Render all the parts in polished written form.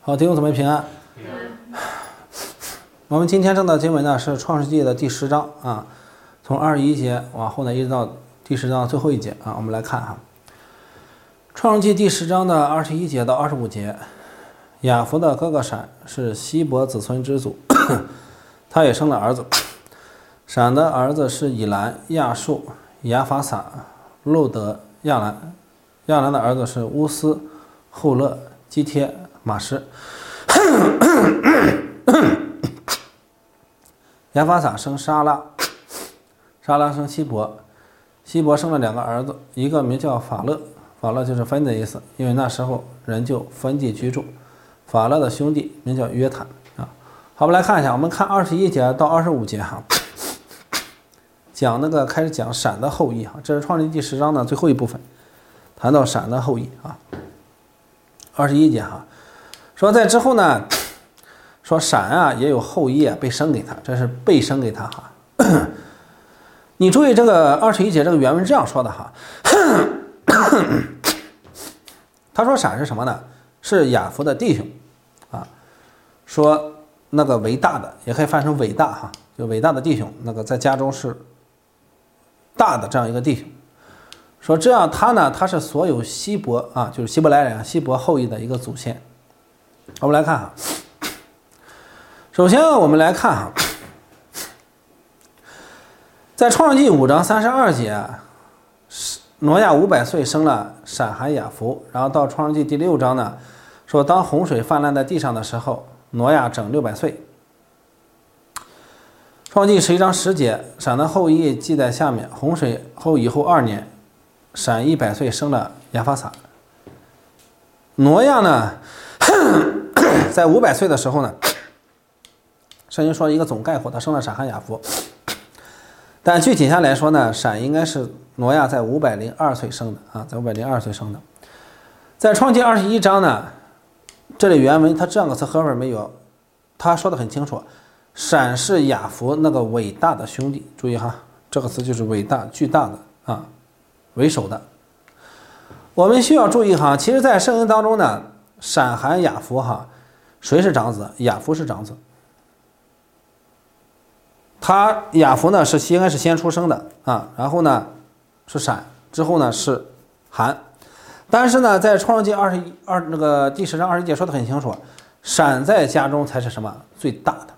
好，弟兄姊妹平安。我们今天正的经文呢是创世纪的第10章啊，从21节往后呢一直到第10章的最后一节啊，我们来看哈。创世纪第10章的21节到25节，雅弗的哥哥闪是希伯子孙之祖，他也生了儿子。闪的儿子是以兰、亚述、亚法撒、路德、亚兰。亚兰的儿子是乌斯、户勒、基帖、马什。亚法撒生沙拉，沙拉生希伯，希伯生了2个儿子，一个名叫法勒，法勒就是分的意思，因为那时候人就分地居住。法勒的兄弟名叫约坦啊。好，我们来看一下，我们看21节到25节哈，开始讲闪的后裔哈，这是创世纪第10章的最后一部分，谈到闪的后裔啊。21节哈，说在之后呢，说闪啊也有后裔啊被生给他，这是被生给他哈。你注意这个21节这个原文这样说的哈，他说闪是什么呢？是雅弗的弟兄啊，说那个伟大的也可以翻成伟大哈，就伟大的弟兄，那个在家中是大的这样一个弟兄。说这样他是所有希伯啊，就是希伯来人希伯后裔的一个祖先。我们来看哈，首先我们来看哈，在创世纪5章32节，挪亚500岁生了闪、含、雅弗，然后到创世纪第6章呢，说当洪水泛滥在地上的时候，挪亚整600岁。创世纪11章10节，闪的后裔记在下面，洪水以后2年，闪100岁生了亚法撒。挪亚呢在500岁的时候呢，圣经说一个总概括，他生了闪、含、雅弗。但具体下来说呢，闪应该是挪亚在502岁生的啊，在502岁生的。在创世纪21章呢，这里原文他这样个词合本没有，他说的很清楚，闪是雅弗那个伟大的兄弟，注意哈，这个词就是伟大、巨大的啊，为首的。我们需要注意哈，其实在圣经当中呢，闪、含、雅弗哈，谁是长子？雅弗是长子。雅弗呢应该是先出生的啊，然后呢是闪，之后呢是含。但是呢，在创世纪第10章21节说的很清楚，闪在家中才是什么最大的。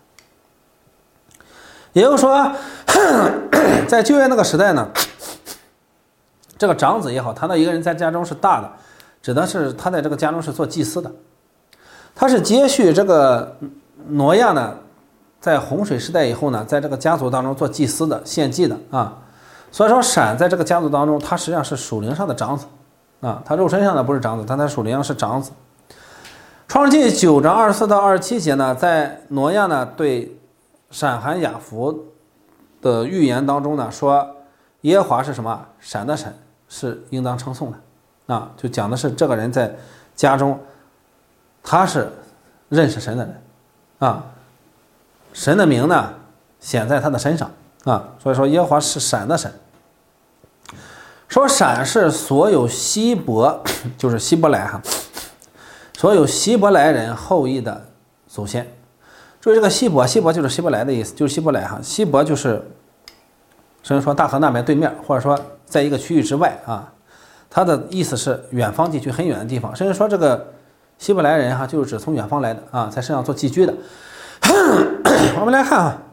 也就是说，在旧约那个时代呢，这个长子也好，谈到一个人在家中是大的，指的是他在这个家中是做祭司的，他是接续这个挪亚呢，在洪水时代以后呢，在这个家族当中做祭司的、献祭的啊。所以说闪在这个家族当中，他实际上是属灵上的长子啊，他肉身上的不是长子，但他属灵上是长子。创世纪9章24到27节呢，在挪亚呢对闪、含、雅弗的预言当中呢，说耶和华是什么？闪的神是应当称颂的啊，就讲的是这个人在家中他是认识神的人啊，神的名呢显在他的身上啊，所以说耶和华是闪的神。说闪是所有希伯，就是希伯来哈，所有希伯来人后裔的祖先。注意这个希伯就是希伯来的意思，就是希伯来哈。希伯就是甚至说大河那边对面，或者说在一个区域之外啊，它的意思是远方地区，很远的地方。甚至说这个希伯来人哈，就是指从远方来的啊，在身上做寄居的。我们来看啊，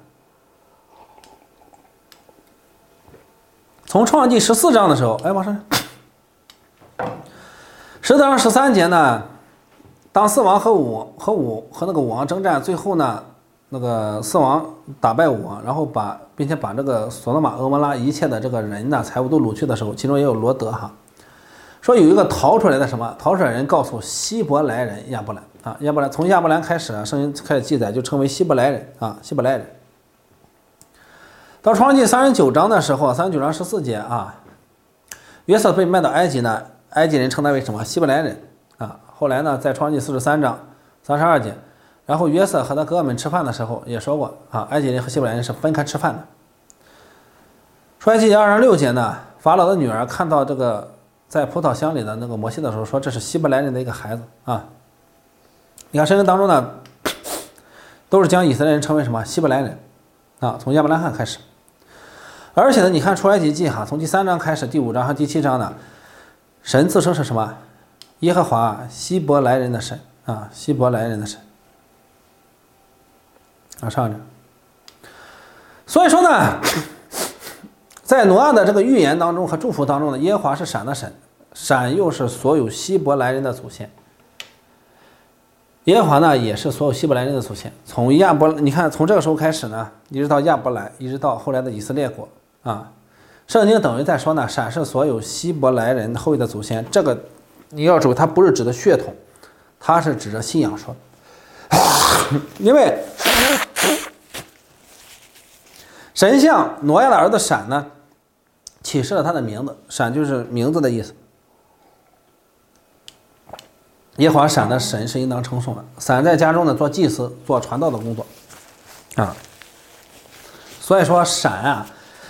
从创世纪14章的时候，往上10章13节呢，当四王和那个武王征战，最后呢，那个四王打败武王，然后并且把这个索多玛、俄摩拉一切的这个人呢财物都掳去的时候，其中也有罗德哈，说有一个逃出来的逃出来人告诉希伯来人亚伯兰啊，从亚伯兰开始啊，圣经开始记载就称为希伯来人啊，希伯来人。到创世纪39章的时候，39章14节啊，约瑟被卖到埃及呢，埃及人称他为什么？希伯来人啊。后来呢，在创世纪43章32节，然后约瑟和他哥哥们吃饭的时候也说过啊，埃及人和希伯来人是分开吃饭的。出埃及记2章6节呢，法老的女儿看到这个在葡萄箱里的那个摩西的时候，说这是希伯来人的一个孩子啊。 你看圣经当中呢，都是将以色列人称为什么希伯来人啊，从亚伯拉罕开始。而且呢，你看出埃及记哈，从第3章开始，第5章和第7章呢，神自称是什么？耶和华希伯来人的神啊，希伯来人的神。上着。所以说呢，在挪亚的这个预言当中和祝福当中呢，耶和华是闪的神，闪又是所有希伯来人的祖先。耶和华呢也是所有希伯来人的祖先。从亚伯，你看从这个时候开始呢，一直到亚伯来，一直到后来的以色列国啊，圣经等于在说呢，闪是所有希伯来人后裔的祖先。这个你要注意，它不是指的血统，它是指着信仰说的，因为神向挪亚的儿子闪呢，启示了他的名字，闪就是名字的意思。耶和华闪的神是应当称颂的，闪在家中呢做祭司、做传道的工作啊。所以说闪啊，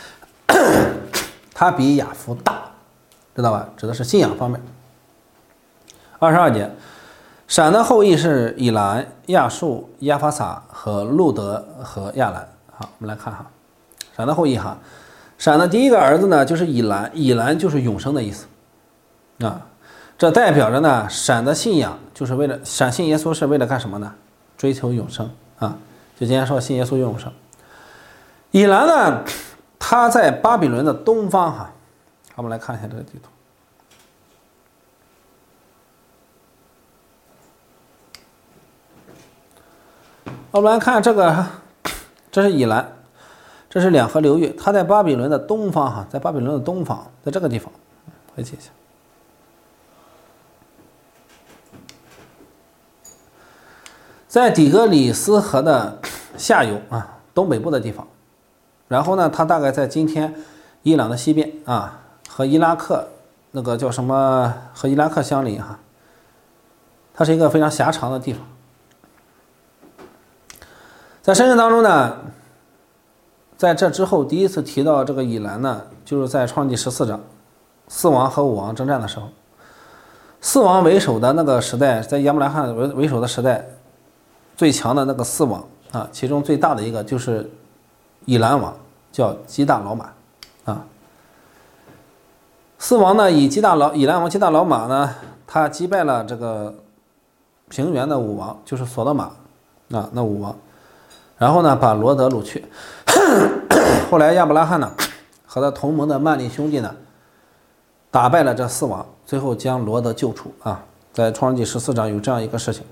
它比亚弗大，知道吧？指的是信仰方面。22节，闪的后裔是以兰、亚述、亚法撒和路德和亚兰。好，我们来看哈，闪的后裔哈，闪的第一个儿子呢就是以兰，以兰就是永生的意思啊。这代表着呢，闪的信仰就是为了闪信耶稣是为了干什么呢？追求永生啊！就今天说信耶稣永生。以兰呢，他在巴比伦的东方哈。好，我们来看一下这个地图。我们来看这个，这是以兰，这是两河流域，他在巴比伦的东方哈，在巴比伦的东方，在这个地方，回记一下。在底格里斯河的下游啊，东北部的地方。然后呢，它大概在今天伊朗的西边啊，和伊拉克那个叫什么，和伊拉克相邻哈。它是一个非常狭长的地方。在圣经当中呢，在这之后第一次提到这个以兰呢，就是在创世纪14章，4王和5王征战的时候，4王为首的那个时代，在亚伯拉罕为首的时代。最强的那个4王啊，其中最大的一个就是以兰王，叫基大老马啊。4王呢，以兰王基大老马呢，他击败了这个平原的5王，就是所罗玛啊，那5王，然后呢把罗德掳去。后来亚伯拉罕呢和他同盟的曼利兄弟呢打败了这4王，最后将罗德救出啊。在创世纪14章有这样一个事情。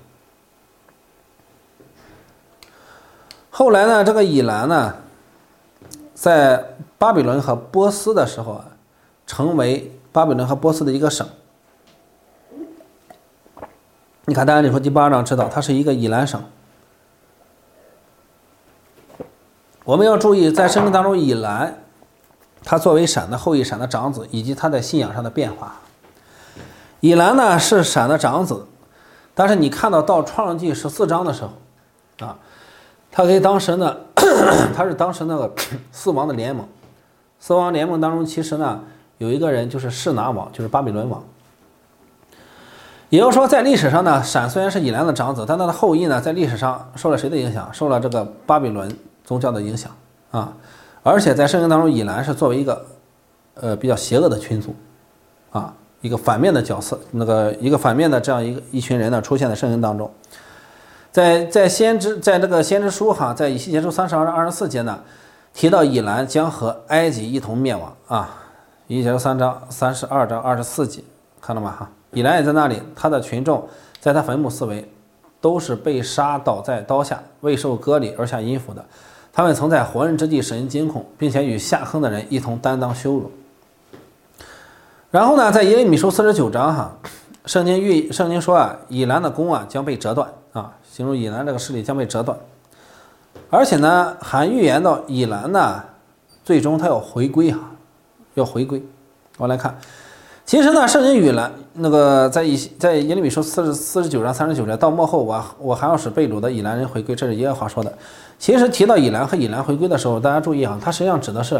后来呢，这个以兰呢，在巴比伦和波斯的时候啊，成为巴比伦和波斯的一个省。你看，但是你说第8章知道，它是一个以兰省。我们要注意，在圣经当中，以兰他作为闪的后裔、闪的长子，以及他在信仰上的变化。以兰呢是闪的长子，但是你看到创世纪14章的时候啊。他跟当时呢，他是当时那个4王的联盟，4王联盟当中，其实呢有一个人就是示拿王，就是巴比伦王。也就是说，在历史上呢，闪虽然是以兰的长子，但他的后裔呢，在历史上受了谁的影响？受了这个巴比伦宗教的影响啊！而且在圣经当中，以兰是作为一个比较邪恶的群族啊，一个反面的角色，一个反面的这样一群人呢，出现在圣经当中。在这个先知书哈，在以西结书32章24节呢，提到以兰将和埃及一同灭亡啊。以西结书3章32章24节，看到吗哈？以兰也在那里，他的群众在他坟墓四围，都是被杀倒在刀下，未受割礼而下阴府的。他们曾在活人之地使人惊恐，并且与下坑的人一同担当羞辱。然后呢，在耶利米书49章哈，圣经说啊，以兰的弓啊将被折断啊。形容以兰这个势力将被折断，而且呢，还预言到以兰呢，最终他要回归哈，要回归。我来看，其实呢，圣经以兰那个在耶利米书49章39节，到末后我还要使被掳的以兰人回归，这是耶和华说的。其实提到以兰和以兰回归的时候，大家注意哈，它实际上指的是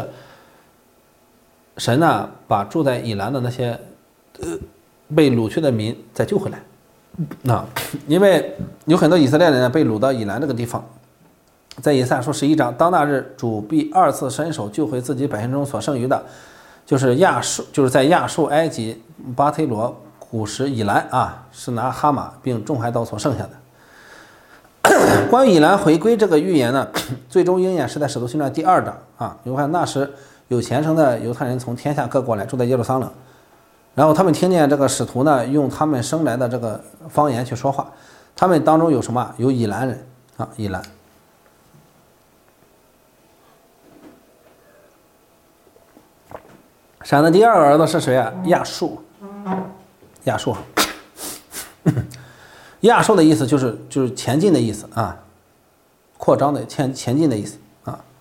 神呢把住在以兰的那些被掳去的民再救回来因为有很多以色列人呢被掳到以兰这个地方，在以赛亚书11章，当那日主必二次伸手救回自己百姓中所剩余的，就是在亚述、埃及、巴忒罗、古时、以兰是拿哈马并众海岛所剩下的。关于以兰回归这个预言呢，最终应验是在使徒行传第2章你看那时有虔诚的犹太人从天下各国来住在耶路撒冷，然后他们听见这个使徒呢用他们生来的这个方言去说话，他们当中有什么？有以兰人以兰。闪的第二个儿子是谁啊？亚述。亚述的意思就是前进的意思扩张的前进的意思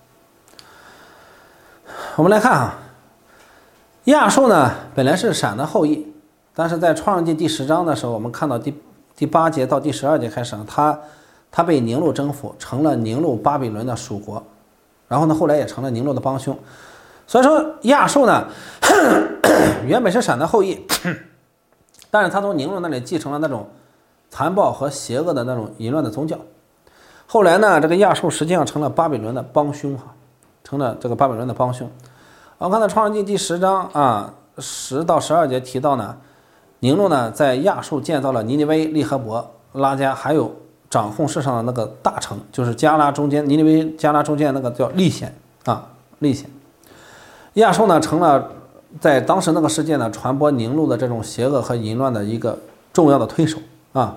我们来看亚述呢本来是闪的后裔，但是在创世纪第10章的时候，我们看到第8节到第12节开始他被宁录征服，成了宁录巴比伦的属国，然后呢后来也成了宁录的帮凶。所以说亚述呢原本是闪的后裔，但是他从宁录那里继承了那种残暴和邪恶的那种淫乱的宗教。后来呢这个亚述实际上成了巴比伦的帮凶成了这个巴比伦的帮凶。我们看到创世纪第10章10到12节提到呢，宁录呢在亚述建造了尼尼微、利和伯、拉加，还有掌控世上的那个大城，就是加拉中间尼尼微加拉中间那个叫利显利显。亚述呢成了在当时那个世界呢传播宁录的这种邪恶和淫乱的一个重要的推手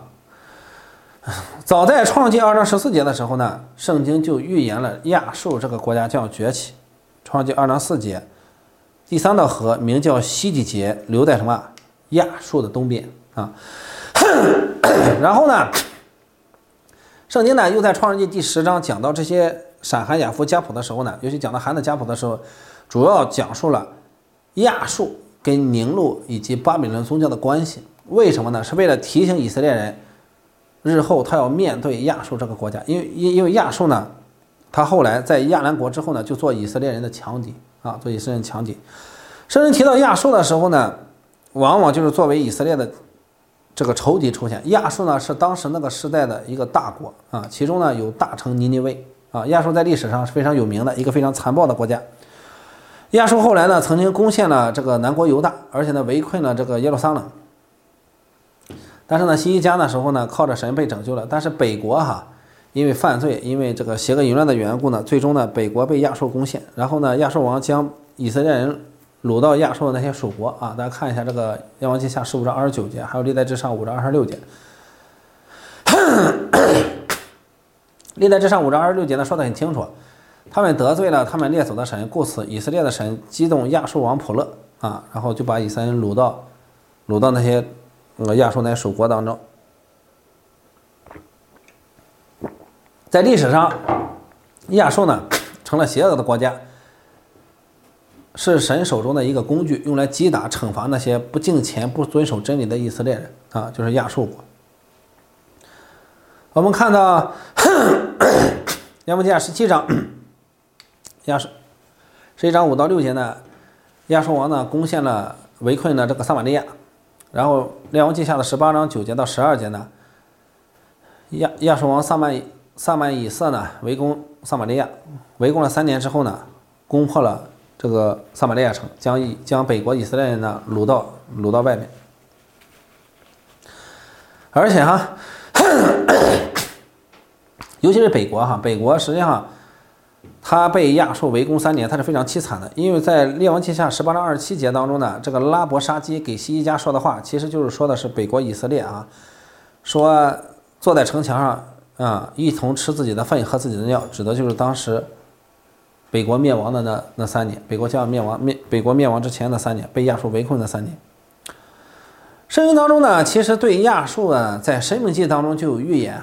早在创世纪2章14节的时候呢，圣经就预言了亚述这个国家将要崛起。创世纪2章4节，第3道河名叫西底结，流在什么亚述的东边然后呢圣经呢又在创世纪第10章讲到这些闪、含、雅弗、家谱的时候呢，尤其讲到含的家谱的时候，主要讲述了亚述跟宁录以及巴比伦宗教的关系。为什么呢？是为了提醒以色列人日后他要面对亚述这个国家，因为亚述呢他后来在亚兰国之后呢就做以色列人的强敌做以色列人强敌。圣经提到亚述的时候呢，往往就是作为以色列的这个仇敌出现。亚述呢是当时那个时代的一个大国其中呢有大城尼尼微亚述在历史上是非常有名的一个非常残暴的国家。亚述后来呢曾经攻陷了这个南国犹大，而且呢围困了这个耶路撒冷。但是呢西西家那时候呢靠着神被拯救了，但是北国因为犯罪，因为这个邪恶淫乱的缘故呢，最终呢北国被亚述攻陷，然后呢亚述王将以色列人掳到亚述的那些属国大家看一下这个列王记下15章29节，还有历代志上5章26节。历代志上5章26节呢说得很清楚，他们得罪了他们列祖的神，故此以色列的神激动亚述王普勒然后就把以色列人掳到那些亚述那些属国当中。在历史上亚述呢成了邪恶的国家，是神手中的一个工具，用来击打惩罚那些不敬虔不遵守真理的以色列人就是亚述国。我们看到列王记下17章亚述11章5到6节呢，亚述王呢攻陷了围困了这个撒玛利亚。然后列王记下的18章9节到12节呢，亚述王撒曼以色呢围攻撒玛利亚，围攻了3年之后呢，攻破了这个撒玛利亚城，将北国以色列人呢掳到外面。而且尤其是北国实际上他被亚述围攻3年，他是非常凄惨的。因为在列王记下18章27节当中呢，这个拉伯沙基给西西家说的话，其实就是说的是北国以色列说坐在城墙上一同吃自己的粪喝自己的尿，指的就是当时北国灭亡的那3年，北国灭亡之前的3年，被亚述围困的3年。圣经当中呢，其实对亚述在申命记当中就有预言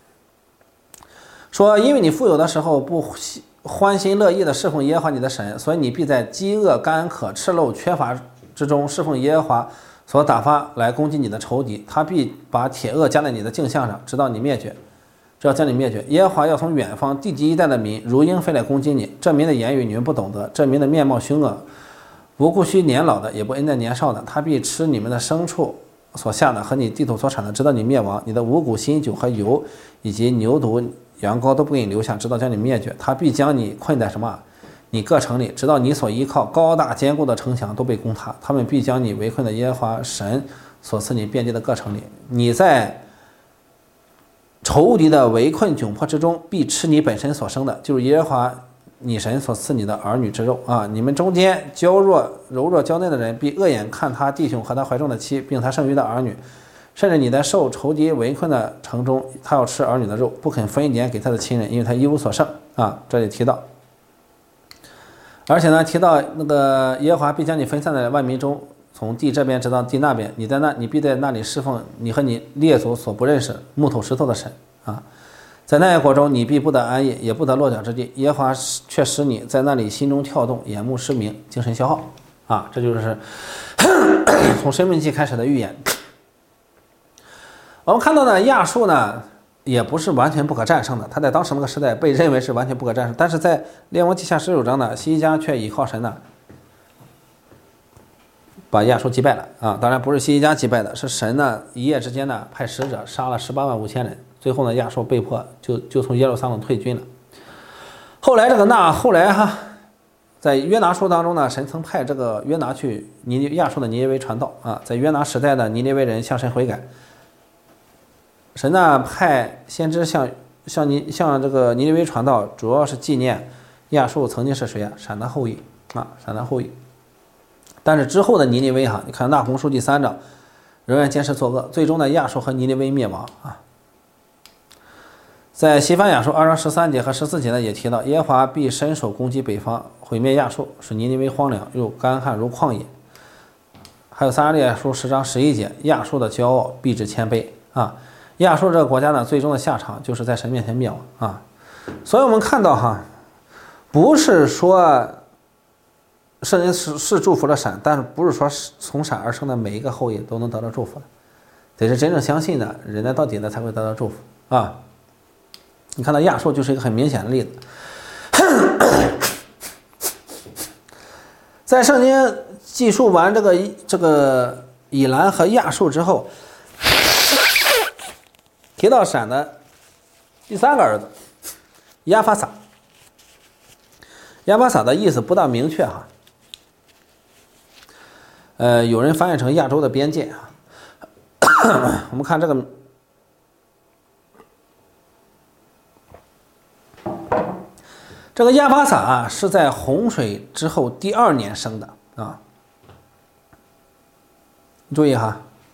说因为你富有的时候不欢心乐意的侍奉耶和华你的神，所以你必在饥饿、干渴、赤露、缺乏之中侍奉耶和华所打发来攻击你的仇敌，他必把铁轭加在你的颈项上，直到你灭绝，直到将你灭绝。耶和华要从远方地极一带的民如鹰飞来攻击你，这民的言语你们不懂得，这民的面貌凶恶，不顾惜年老的，也不恩待年少的，他必吃你们的牲畜所下的和你地土所产的，直到你灭亡。你的五谷、新酒和油，以及牛犊、羊羔都不给你留下，直到将你灭绝。他必将你困在什么？你各城里，直到你所依靠高大坚固的城墙都被攻塌。他们必将你围困在耶和华神所赐你遍地的各城里。你在仇敌的围困窘迫之中，必吃你本身所生的，就是耶和华你神所赐你的儿女之肉啊！你们中间柔弱娇嫩的人，必恶眼看他弟兄和他怀中的妻，并他剩余的儿女。甚至你在受仇敌围困的城中，他要吃儿女的肉，不肯分一点给他的亲人，因为他一无所剩啊！这里提到。而且呢，提到那个耶和华必将你分散在万民中，从地这边直到地那边，你必在那里侍奉你和你列祖所不认识木头石头的神啊！在那些国中，你必不得安逸，也不得落脚之地。耶和华却使你在那里心中跳动，眼目失明，精神消耗啊！这就是从申命记开始的预言。我们看到呢，亚述呢也不是完全不可战胜的，他在当时那个时代被认为是完全不可战胜，但是在列王记下19章呢，西西家却倚靠神呢，把亚述击败了啊！当然不是西西家击败的，是神呢一夜之间呢派使者杀了185000人，最后呢亚述被迫就从耶路撒冷退军了。后来在约拿书当中呢，神曾派这个约拿去亚述的尼尼微传道啊，在约拿时代的尼尼微人向神悔改。神呢派先知向这个尼尼微传道，主要是纪念亚述曾经是谁啊？闪的后裔啊，闪的后裔。但是之后的尼尼微你看那鸿书第3章，仍然坚持作恶，最终呢亚述和尼尼微灭亡啊。在西番雅书2章13节和14节呢也提到，耶和华必伸手攻击北方，毁灭亚述，使尼尼微荒凉又干旱如旷野。还有撒迦利亚书10章11节，亚述的骄傲必致谦卑啊。亚述这个国家呢，最终的下场就是在神面前灭亡啊。所以我们看到不是说圣经是祝福了闪，但是不是说从闪而生的每一个后裔都能得到祝福的，得是真正相信的人呢到底呢才会得到祝福啊。你看到亚述就是一个很明显的例子。在圣经记述完这个以兰和亚述之后，提到闪的第3个儿子亚法撒。亚法撒的意思不大明确有人翻译成亚洲的边界我们看这个亚法撒是在洪水之后第2年生的啊，注意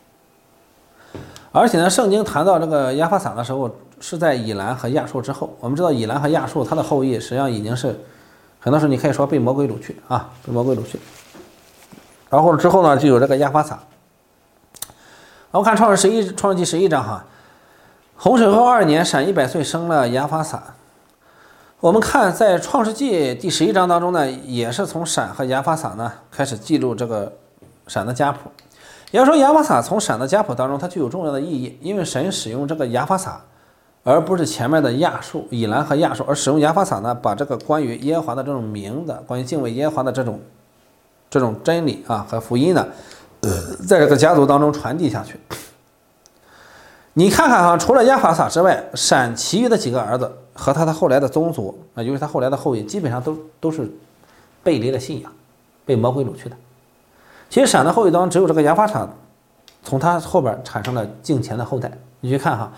而且呢，圣经谈到这个亚法撒的时候，是在以兰和亚述之后。我们知道以兰和亚述，他的后裔实际上已经是，很多时候你可以说被魔鬼掳去被魔鬼掳去。然后之后呢，就有这个亚法撒。我们看创世记11章洪水后2年，闪100岁生了亚法撒。我们看在创世纪第11章当中呢，也是从闪和亚法撒呢开始记录这个闪的家谱。也就是说，亚法撒从闪的家谱当中，它具有重要的意义，因为神使用这个亚法撒，而不是前面的亚述、以兰和亚述，而使用亚法撒呢，把这个关于耶和华的这种名的、关于敬畏耶和华的这种真理和福音呢，在这个家族当中传递下去。你看看除了亚法撒之外，闪其余的几个儿子和他后来的宗族尤其他后来的后裔，基本上都是背离了信仰，被魔鬼掳去的。其实闪的后裔当中，只有这个亚法撒从他后边产生了敬虔的后代。你去看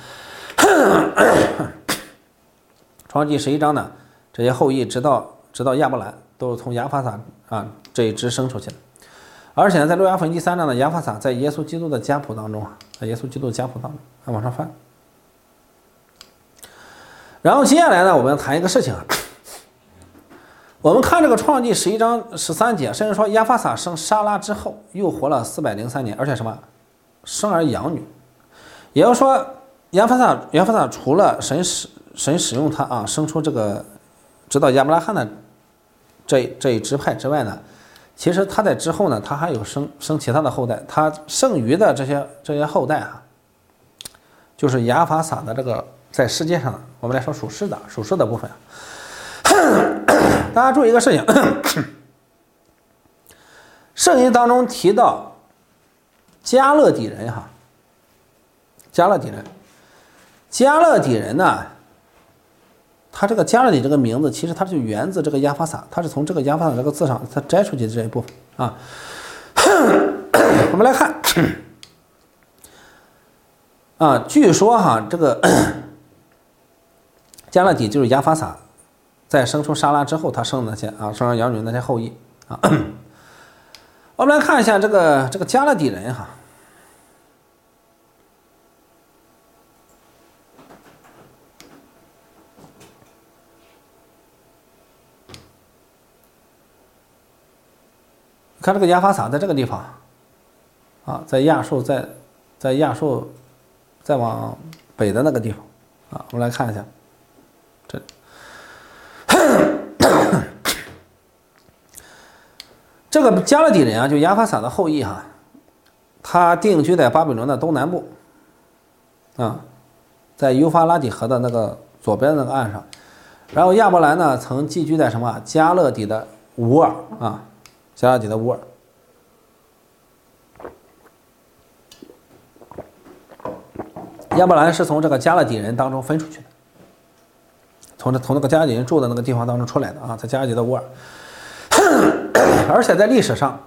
创世纪11章呢，这些后裔直到亚伯兰都是从亚法撒这一支生出去的。而且呢，在路加福音第3章的亚法撒在耶稣基督的家谱当中往上翻。然后接下来呢，我们谈一个事情我们看这个创世纪11章13节，甚至说亚法撒生沙拉之后又活了403年，而且生儿养女。也就是说，亚法撒除了神使用他生出这个直到亚伯拉罕的这一支派之外呢，其实他在之后呢，他还有生其他的后代。他剩余的这些后代就是亚法撒的这个在世界上我们来说属世的部分。大家注意一个事情，圣经当中提到加勒底人加勒底人。加勒底人呢，他这个加勒底这个名字，其实它就源自这个亚法撒，它是从这个亚法撒这个字上它摘出去的这一部分啊。我们来看啊，据说哈，这个加勒底就是亚法撒在生出沙拉之后，他生的那些啊，生儿养女那些后裔啊。我们来看一下这个加勒底人哈。看这个亚法撒在这个地方啊，在亚述在亚述再往北的那个地方啊，我们来看一下这这个加勒底人啊，就亚法撒的后裔哈，他定居在巴比伦的东南部啊，在幼发拉底河的那个左边那个岸上。然后亚伯兰呢，曾寄居在什么加勒底的乌尔啊。加勒底的乌尔，亚伯兰是从这个加勒底人当中分出去的，从那个加勒底人住的那个地方当中出来的啊，在加勒底的乌尔。而且在历史上，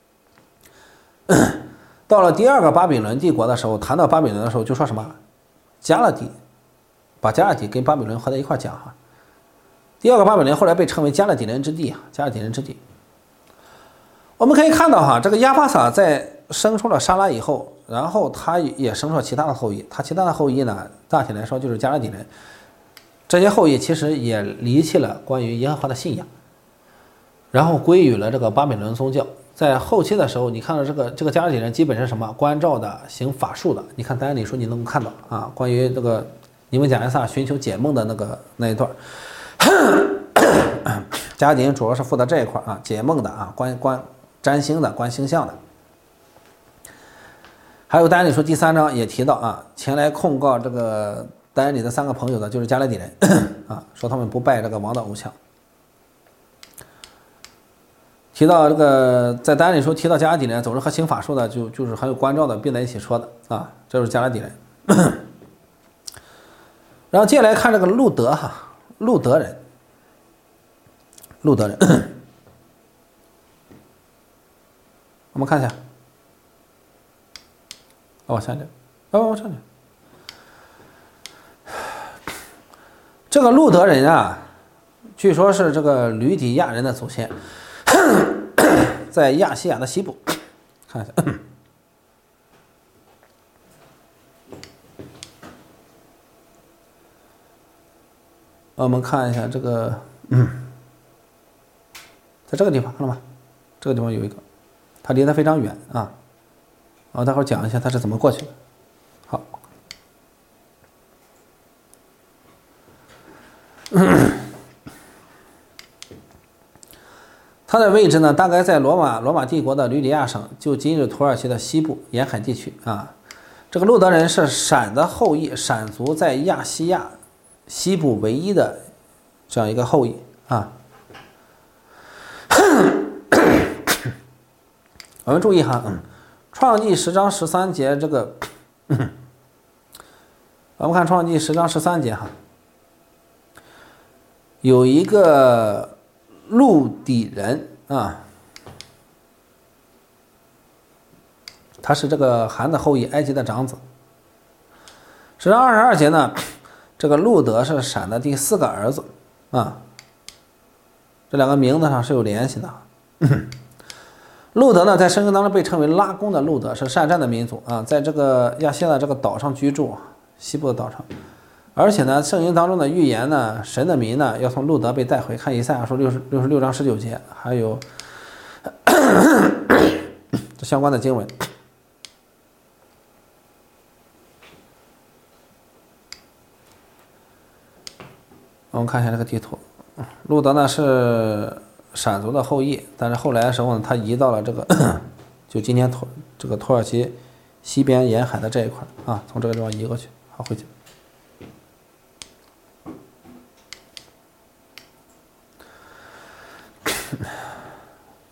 到了第二个巴比伦帝国的时候，谈到巴比伦的时候，就说什么加勒底，把加勒底跟巴比伦合在一块讲哈。第二个巴比伦后来被称为加勒底人之地啊，加勒底人之地。我们可以看到哈，这个亚法撒在生出了沙拉以后，然后他也生出了其他的后裔，他其他的后裔呢，大体来说就是加勒底人。这些后裔其实也离弃了关于耶和华的信仰，然后归于了这个巴比伦宗教。在后期的时候，你看到这个加勒底人基本是什么关照的、行法术的。你看但以理书你能够看到啊，关于这个尼布甲尼撒寻求解梦的那一段。加勒底人主要是负责这一块啊，解梦的啊，占星的、观星象的。还有但以理书第3章也提到啊，前来控告这个但以理的3个朋友的就是加勒底人啊，说他们不拜这个王的偶像。提到这个在但以理书提到加勒底人总是和行法术的就是很有关照的并在一起说的啊，这就是加勒底人。然后接下来看这个路德哈，路德人。我们看一下，往下点，往上点。这个路德人啊，据说是这个吕底亚人的祖先，在亚细亚的西部。看一下，我们看一下这个，在这个地方看到吗？这个地方有一个。它离得非常远啊，我待会儿讲一下它是怎么过去的。好，它的位置呢，大概在罗马帝国的吕底亚省，就今日土耳其的西部沿海地区啊。这个路德人是闪的后裔，闪族在亚细亚西部唯一的这样一个后裔啊。我们注意哈，创记10章13节这个，我们看创记10章13节哈，有一个路底人啊，他是这个韩的后裔，埃及的长子。10章22节呢，这个路德是闪的第4个儿子啊，这两个名字上是有联系的。路德呢，在圣经当中被称为拉弓的路德，是善战的民族啊，在这个亚细亚这个岛上居住，西部的岛上。而且呢，圣经当中的预言呢，神的民呢要从路德被带回，看以赛亚书66章19节，还有这相关的经文。我们看一下这个地图，路德呢是闪族的后裔，但是后来的时候呢，他移到了这个就今天这个土耳其西边沿海的这一块啊，从这个地方移过去，好回去。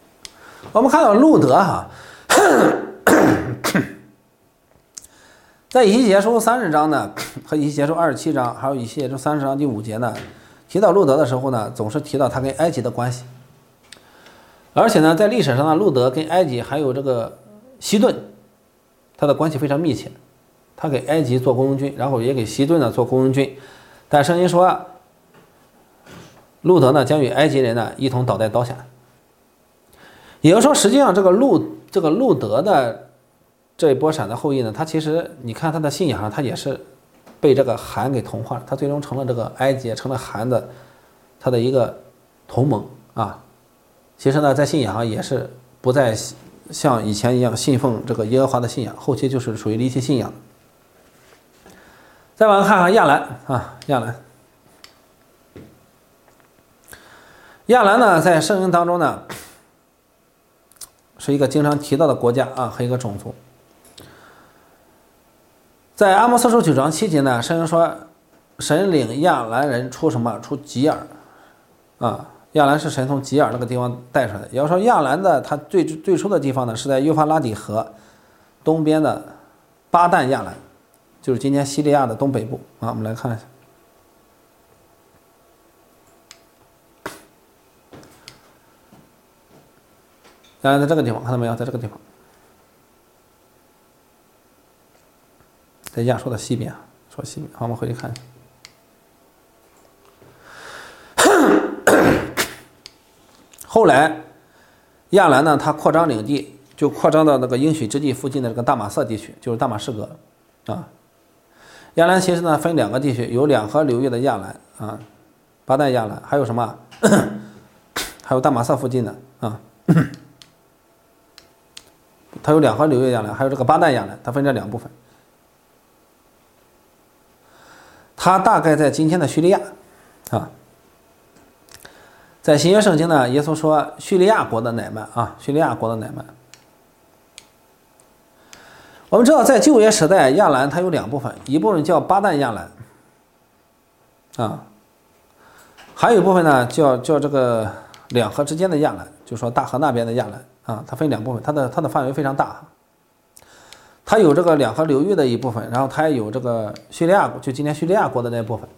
我们看到路德哈， 在以西结书30章呢，和以西结书27章，还有以西结书30章第5节呢，提到路德的时候呢，总是提到他跟埃及的关系。而且呢，在历史上呢，路德跟埃及还有这个西顿，他的关系非常密切。他给埃及做雇佣军，然后也给西顿呢做雇佣军。但圣经说，路德呢将与埃及人呢一同倒在刀下。也就是说，实际上这个路德的这一波闪的后裔呢，他其实你看他的信仰上，他也是被这个韩给同化了，他最终成了这个埃及，成了韩的他的一个同盟啊。其实呢，在信仰上也是不再像以前一样信奉这个耶和华的信仰，后期就是属于离弃信仰。再往看看亚兰啊，亚兰呢，在圣经当中呢，是一个经常提到的国家啊和一个种族。在阿摩司书9章7节呢，圣经说，神领亚兰人出什么？出吉尔啊。亚兰是神从吉尔那个地方带出来的。也就是说，亚兰的它最初的地方呢，是在幼发拉底河东边的巴旦亚兰，就是今天西利亚的东北部啊。我们来看一下，亚兰在这个地方，看到没有？在这个地方，在亚述的西边，说西边。好，我们回去看一下。后来，亚兰呢，它扩张领地，就扩张到那个应许之地附近的这个大马色地区，就是大马士革啊。亚兰其实呢分2个地区，有2河流域的亚兰啊，巴旦亚兰，还有什么？还有大马色附近的啊。它有2河流域亚兰，还有这个巴旦亚兰，它分这2部分。它大概在今天的叙利亚啊。在新约圣经呢，耶稣说叙利亚国的乃縵啊，叙利亚国的乃縵。我们知道，在旧约时代，亚兰它有2部分，一部分叫巴旦亚兰啊，还有一部分呢叫这个2河之间的亚兰，就说大河那边的亚兰啊，它分2部分，它的范围非常大，它有这个2河流域的一部分，然后它也有这个叙利亚，就今天叙利亚国的那部分。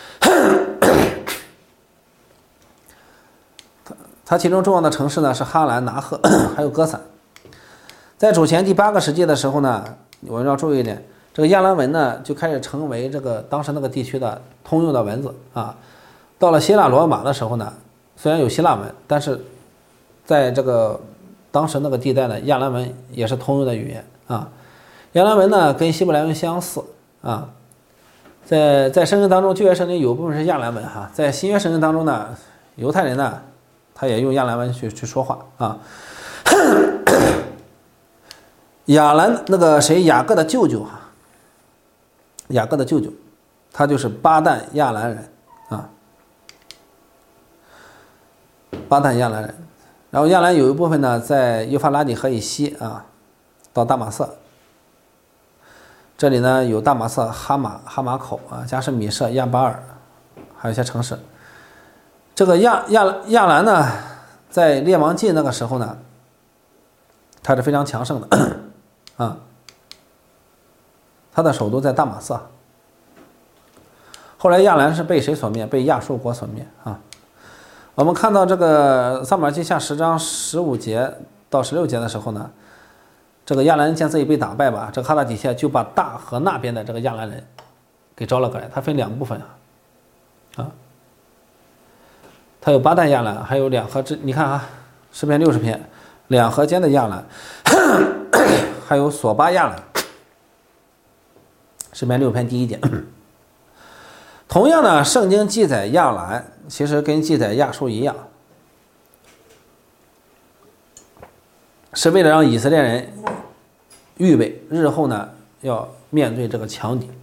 它其中重要的城市呢是哈兰、拿赫，还有哥散。在主前第8个世纪的时候呢，我们要注意一点，这个亚兰文呢就开始成为这个当时那个地区的通用的文字啊。到了希腊罗马的时候呢，虽然有希腊文，但是在这个当时那个地带呢，亚兰文也是通用的语言啊。亚兰文呢跟希伯来文相似啊。在圣经当中，旧约圣经有部分是亚兰文哈，在新约圣经当中呢，犹太人呢他也用亚兰文去说话啊。亚兰那个谁，雅各的舅舅啊，雅各的舅舅，他就是巴旦亚兰人啊，巴旦亚兰人。然后亚兰有一部分呢在幼发拉底河以西啊，到大马色。这里呢有大马色、哈马口啊、加什米舍、亚巴尔，还有一些城市。这个亚兰呢，在列王记那个时候呢，它是非常强盛的啊。它的首都在大马色。后来亚兰是被谁所灭？被亚述国所灭啊。我们看到这个撒母耳记下10章15节到16节的时候呢，这个亚兰人见自己被打败吧，这个哈达底下就把大河那边的这个亚兰人给招了过来。它分2部分啊。它有巴旦亚兰，还有2河之，你看啊，诗篇60篇，2河间的亚兰，还有索巴亚兰，诗篇6篇第1节。同样呢，圣经记载亚兰，其实跟记载亚述一样，是为了让以色列人预备日后呢要面对这个强敌。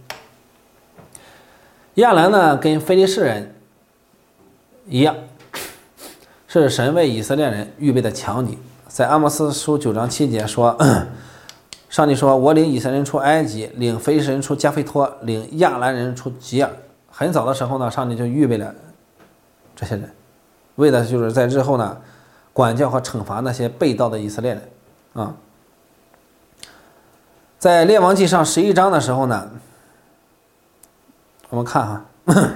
亚兰呢跟非利士人一样，是神为以色列人预备的强敌。在阿摩司书9章7节说，上帝说，我领以色列人出埃及，领非利士人出加菲托，领亚兰人出吉尔。很早的时候呢，上帝就预备了这些人，为的就是在日后呢管教和惩罚那些被盗的以色列人啊。 在列王记上11章的时候呢，我们看哈，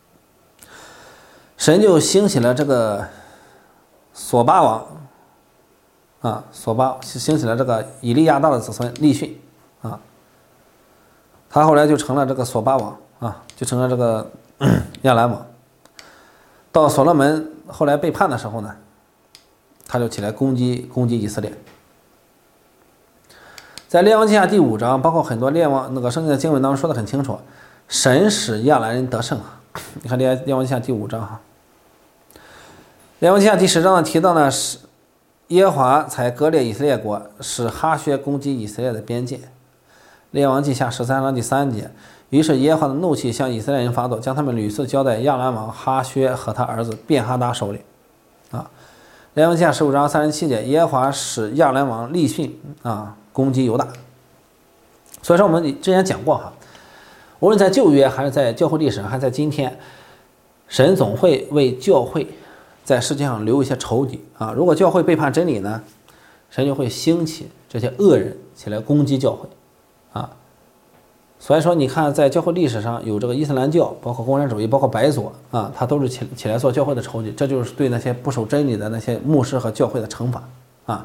神就兴起了这个索巴王啊，兴起了这个以利亚大的子孙利逊啊，他后来就成了这个索巴王啊，就成了这个亚兰王。到所罗门后来背叛的时候呢，他就起来攻击以色列。在列王记下第5章，包括很多圣经的经文当中说的很清楚，神使亚兰人得胜啊。你看列王记下第5章哈，列王记下第10章呢提到呢，是耶和华才割裂以色列国，使哈薛攻击以色列的边界。列王记下13章第3节，于是耶和华的怒气向以色列人发作，将他们屡次交在亚兰王哈薛和他儿子便哈达手里啊。列王记下15章37节，耶和华使亚兰王利逊啊攻击犹大。所以说我们之前讲过哈，无论在旧约还是在教会历史上，还是在今天，神总会为教会在世界上留一些仇敌啊。如果教会背叛真理呢，神就会兴起这些恶人起来攻击教会啊。所以说你看在教会历史上有这个伊斯兰教，包括共产主义，包括白左啊，他都是起来做教会的仇敌，这就是对那些不守真理的那些牧师和教会的惩罚啊。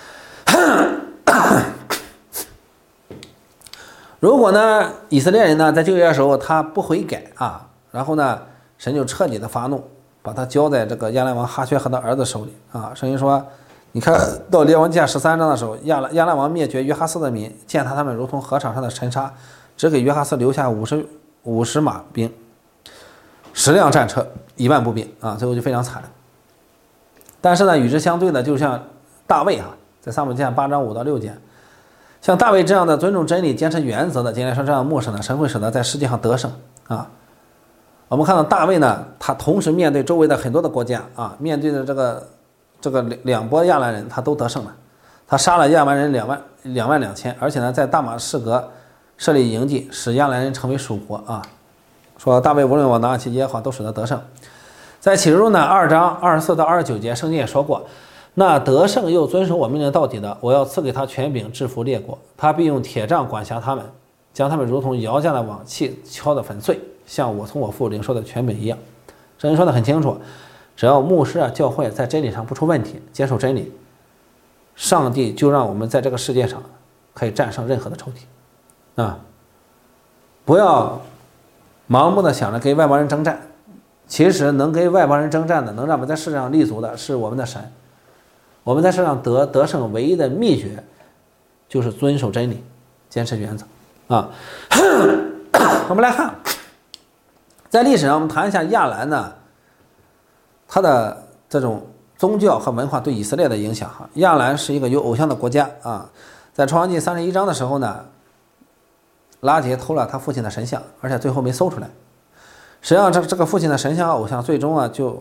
如果呢以色列人呢在旧约的时候他不悔改啊，然后呢神就彻底的发怒，把他交在这个亚兰王哈薛和他儿子手里啊。圣经说，你看到列王记下13章的时候，亚兰王灭绝约哈斯的民，践踏他们如同禾场上的尘沙，只给约哈斯留下50马兵，10辆战车，1万步兵啊，最后就非常惨。但是呢与之相对的，就像大卫啊，在撒母耳记下8章5到6节，像大卫这样的尊重真理、坚持原则的，今天说这样的牧师呢，神会使得在世界上得胜啊。我们看到大卫呢，他同时面对周围的很多的国家啊，面对的这个两波亚兰人，他都得胜了。他杀了亚兰人2万2千，而且呢，在大马士革设立营地，使亚兰人成为属国啊。说大卫无论往哪里去，耶和华都使得得胜。在启示录呢2章24到29节，圣经也说过，那得胜又遵守我命令到底的，我要赐给他权柄制服列国，他必用铁杖管辖他们，将他们如同摇架的网器敲得粉碎，像我从我父领受的权柄一样。圣经说得很清楚，只要牧师教会在真理上不出问题，坚守真理，上帝就让我们在这个世界上可以战胜任何的仇敌啊！不要盲目的想着跟外邦人征战，其实能跟外邦人征战的，能让我们在世上立足的是我们的神。我们在世上得胜唯一的秘诀就是遵守真理，坚持原则啊。我们来看，在历史上我们谈一下亚兰呢，它的这种宗教和文化对以色列的影响哈。亚兰是一个有偶像的国家啊，在创世纪31章的时候呢，拉结偷了他父亲的神像，而且最后没搜出来。实际上这个父亲的神像偶像最终啊就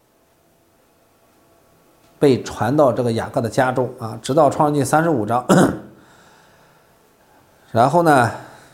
被传到这个雅各的家中啊，直到创世纪35章。然后呢，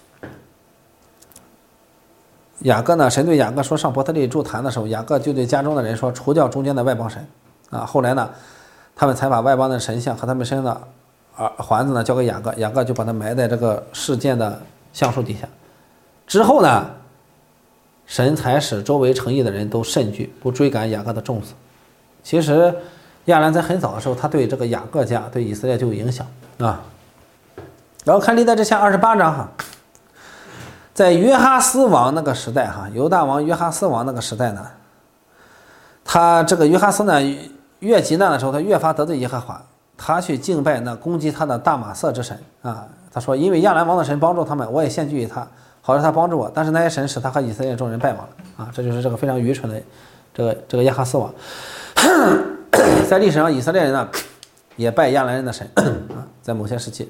神对雅各说上伯特利筑坛的时候，雅各就对家中的人说，除掉中间的外邦神啊。后来呢，他们才把外邦的神像和他们身上的环子呢交给雅各，雅各就把它埋在这个事件的橡树底下。之后呢，神才使周围城邑的人都甚惧，不追赶雅各的众子。其实亚兰在很早的时候，他对这个雅各家对以色列就有影响啊。然后看历代志下28章哈，在约哈斯王那个时代哈，犹大王约哈斯王那个时代呢，他这个约哈斯呢越极难的时候，他越发得罪耶和华，他去敬拜那攻击他的大马色之神啊。他说，因为亚兰王的神帮助他们，我也献祭于他，好让他帮助我。但是那些神使他和以色列众人败亡了啊，这就是这个非常愚蠢的这个亚哈斯王。在历史上，以色列人呢也拜亚兰人的神啊，在某些时期。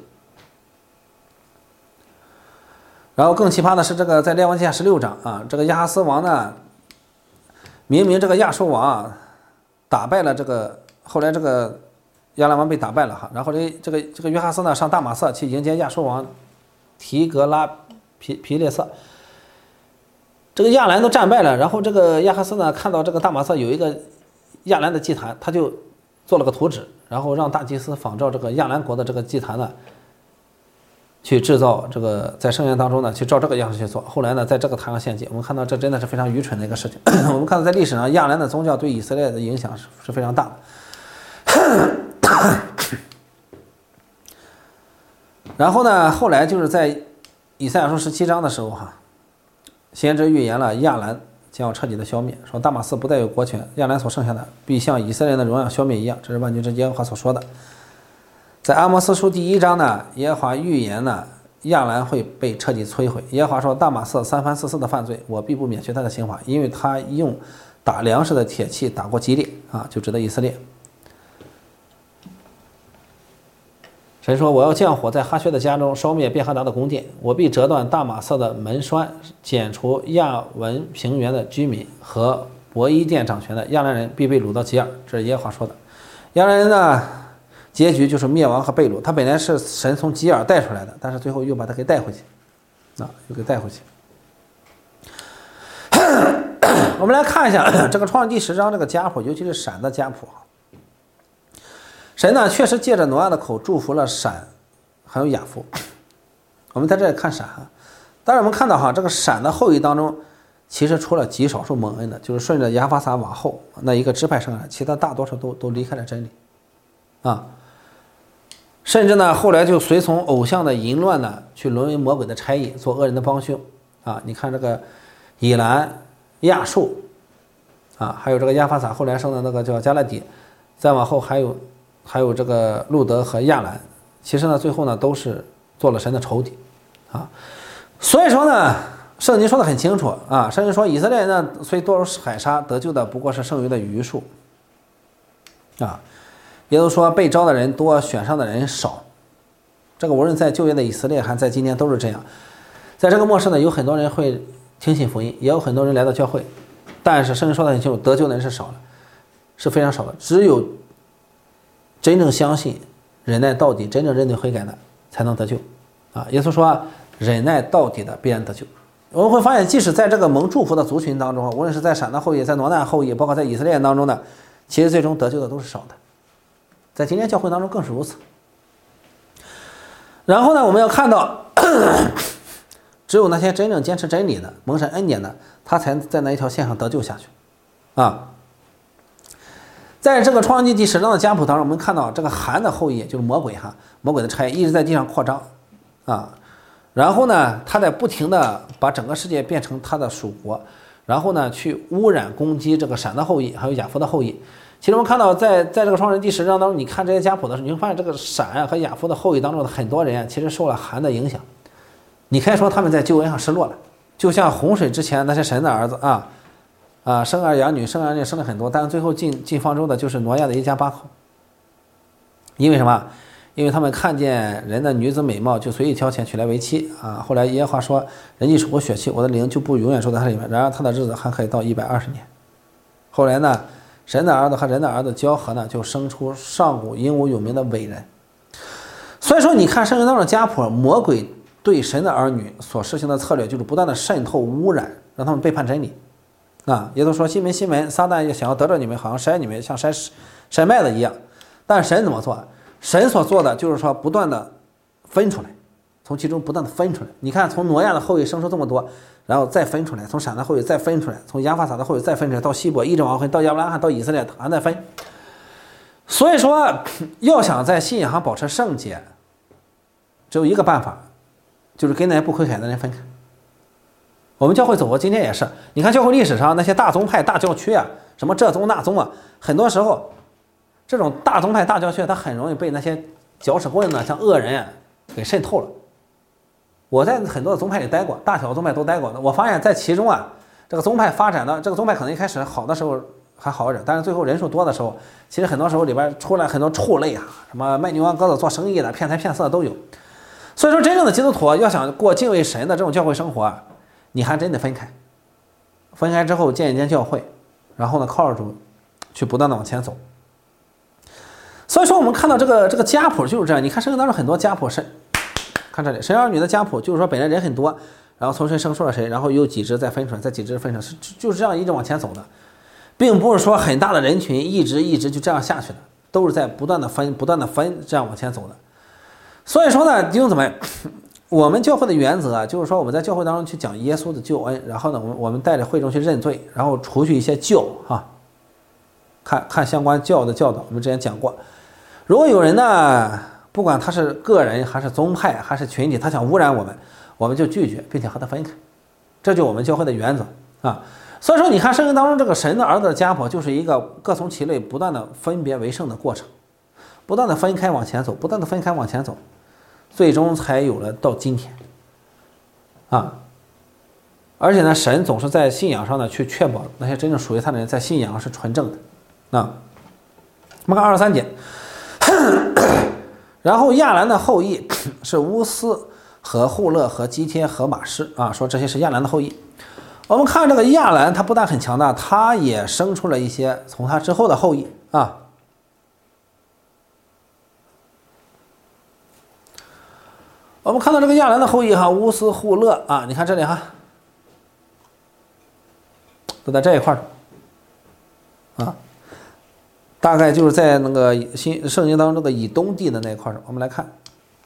然后更奇葩的是，这个在列王记下16章啊，这个亚哈斯王呢，明明这个亚述王啊打败了这个，后来这个亚兰王被打败了哈，然后这个约哈斯呢上大马色去迎接亚述王提格拉皮列色，这个亚兰都战败了，然后这个亚哈斯呢看到这个大马色有一个亚兰的祭坛，他就做了个图纸，然后让大祭司仿照这个亚兰国的这个祭坛呢去制造这个在圣殿当中呢，去照这个样式去做。后来呢，在这个坛上献祭，我们看到这真的是非常愚蠢的一个事情。我们看到在历史上，亚兰的宗教对以色列的影响是非常大的。然后呢，后来就是在以赛亚书17章的时候先知预言了亚兰将要彻底的消灭，说大马士不再有国权，亚兰所剩下的必像以色列的荣耀消灭一样，这是万军之耶和华所说的。在阿摩斯书第1章呢，耶和华预言呢亚兰会被彻底摧毁。耶和华说，大马士三番四次的犯罪，我必不免去他的刑罚，因为他用打粮食的铁器打过基列就指的以色列。神说，我要降火在哈薛的家中，烧灭便哈达的宫殿，我必折断大马色的门栓，剪除亚文平原的居民和伯伊甸掌权的亚兰人必被掳到吉尔。这是耶和华说的。亚兰人呢结局就是灭亡和被掳，他本来是神从吉尔带出来的，但是最后又把他给带回去又给带回去。我们来看一下这个创世记10章这个家谱，尤其是闪的家谱。神呢确实借着挪亚的口祝福了闪还有雅弗。我们在这里看闪但是我们看到这个闪的后裔当中，其实除了极少数蒙恩的，就是顺着亚法撒往后那一个支派生来，其他大多数都离开了真理甚至呢后来就随从偶像的淫乱呢，去沦为魔鬼的差役，做恶人的帮凶你看这个以兰、亚述还有这个亚法撒后来生的那个叫加勒底，再往后还有这个路德和亚兰，其实呢最后呢都是做了神的仇敌所以说呢圣经说的很清楚圣经说以色列人呢虽多如海沙，得救的不过是剩余的余数也都说被招的人多，选上的人少。这个无论在旧约的以色列还在今天都是这样。在这个末世呢，有很多人会听信福音，也有很多人来到教会，但是圣经说的很清楚，得救的人是少了，是非常少的。只有真正相信、忍耐到底、真正认定悔改的才能得救耶稣说忍耐到底的必然得救。我们会发现，即使在这个蒙祝福的族群当中，无论是在闪的后裔、在挪亚后裔，包括在以色列人当中呢，其实最终得救的都是少的。在今天教会当中更是如此。然后呢，我们要看到只有那些真正坚持真理的、蒙神恩典的，他才在那一条线上得救下去在这个创世记第10章的家谱当中，我们看到这个含的后裔就是魔鬼魔鬼的差役一直在地上扩张然后呢他在不停的把整个世界变成他的属国，然后呢去污染攻击这个闪的后裔还有雅弗的后裔。其实我们看到在这个创世记第10章当中，你看这些家谱的时候，你会发现这个闪和雅弗的后裔当中的很多人其实受了含的影响。你可以说他们在救恩上失落了，就像洪水之前那些神的儿子生儿养女，生儿养女生了很多，但是最后进方舟的就是挪亚的一家8口。因为什么？因为他们看见人的女子美貌，就随意挑选娶来为妻后来耶和华说，人既是我血气，我的灵就不永远住在他里面，然而他的日子还可以到120年。后来呢，神的儿子和人的儿子交合呢，就生出上古英武有名的伟人。所以说你看圣经当中家谱，魔鬼对神的儿女所实行的策略就是不断的渗透污染，让他们背叛真理耶稣说，西门撒旦也想要得着你们，好像筛你们像筛麦子一样。但是神怎么做？神所做的就是说不断的分出来，从其中不断的分出来。你看从挪亚的后裔生出这么多，然后再分出来，从闪的后裔再分出来，从亚法撒的后裔再分出来，到希伯一直往回，到亚伯拉罕，到以色列还在分。所以说要想在信仰上保持圣洁，只有一个办法，就是跟那些不悔改的人分开。我们教会走过今天也是，你看教会历史上那些大宗派大教区什么这宗那宗很多时候这种大宗派大教区它很容易被那些搅屎棍像恶人给渗透了。我在很多的宗派里待过，大小宗派都待过，我发现在其中这个宗派发展的这个宗派可能一开始好的时候还好一点，但是最后人数多的时候，其实很多时候里边出来很多畜类什么卖牛羊羔子做生意的，骗财骗色都有。所以说真正的基督徒要想过敬畏神的这种教会生活你还真得分开，分开之后建一间教会，然后呢靠着主去不断的往前走。所以说我们看到这个家谱就是这样，你看圣经当中很多家谱看这里，神儿女的家谱就是说本来人很多，然后从谁生出了谁，然后有几支再分出来，再几支分出来，就是这样一直往前走的，并不是说很大的人群一直就这样下去的，都是在不断的分这样往前走的。所以说呢弟兄姊妹， 我们教会的原则啊，就是说我们在教会当中去讲耶稣的救恩，然后呢，我们带着会众去认罪，然后除去一些旧看相关教的教导，我们之前讲过。如果有人呢，不管他是个人还是宗派还是群体，他想污染我们，我们就拒绝，并且和他分开，这就是我们教会的原则啊。所以说，你看圣经当中这个神的儿子的家谱，就是一个各从其类，不断的分别为圣的过程，不断的分开往前走，不断的分开往前走，最终才有了到今天啊。而且呢，神总是在信仰上呢去确保那些真正属于他的人在信仰上是纯正的啊。我们看23节。然后亚兰的后裔是乌斯和户勒和基帖和马施啊，说这些是亚兰的后裔。我们看这个亚兰，他不但很强大，他也生出了一些从他之后的后裔啊。我们看到这个亚兰的后裔乌斯户勒啊，你看这里都在这一块啊。大概就是在那个圣经当中这个以东地的那一块上，我们来看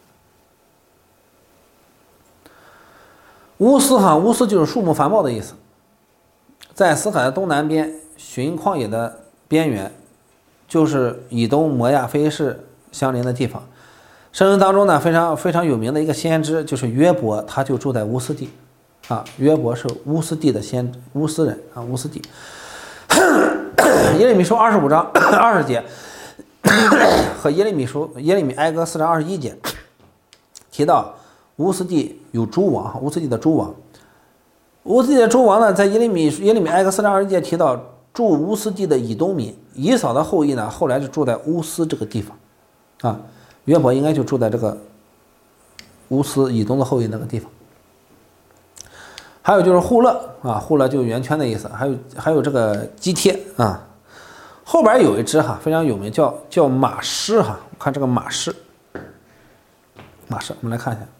乌斯就是树木繁茂的意思，在死海的东南边，寻旷野的边缘，就是以东摩亚非士相邻的地方。圣经当中呢非常非常有名的一个先知就是约伯，他就住在乌斯地啊。约伯是乌斯地的乌斯人啊，乌斯地。耶利米书25章20节和耶利米哀歌4章21节提到乌斯地有诸王，乌斯地的诸王。乌斯地的诸王呢，在耶利米哀歌4章21节提到住乌斯地的以东民，以扫的后裔呢，后来就住在乌斯这个地方啊。约伯应该就住在这个乌斯以东的后裔那个地方。还有就是户勒啊，户勒就是圆圈的意思。还有这个基帖啊，后边有一支非常有名，叫马施我看这个马施，我们来看一下。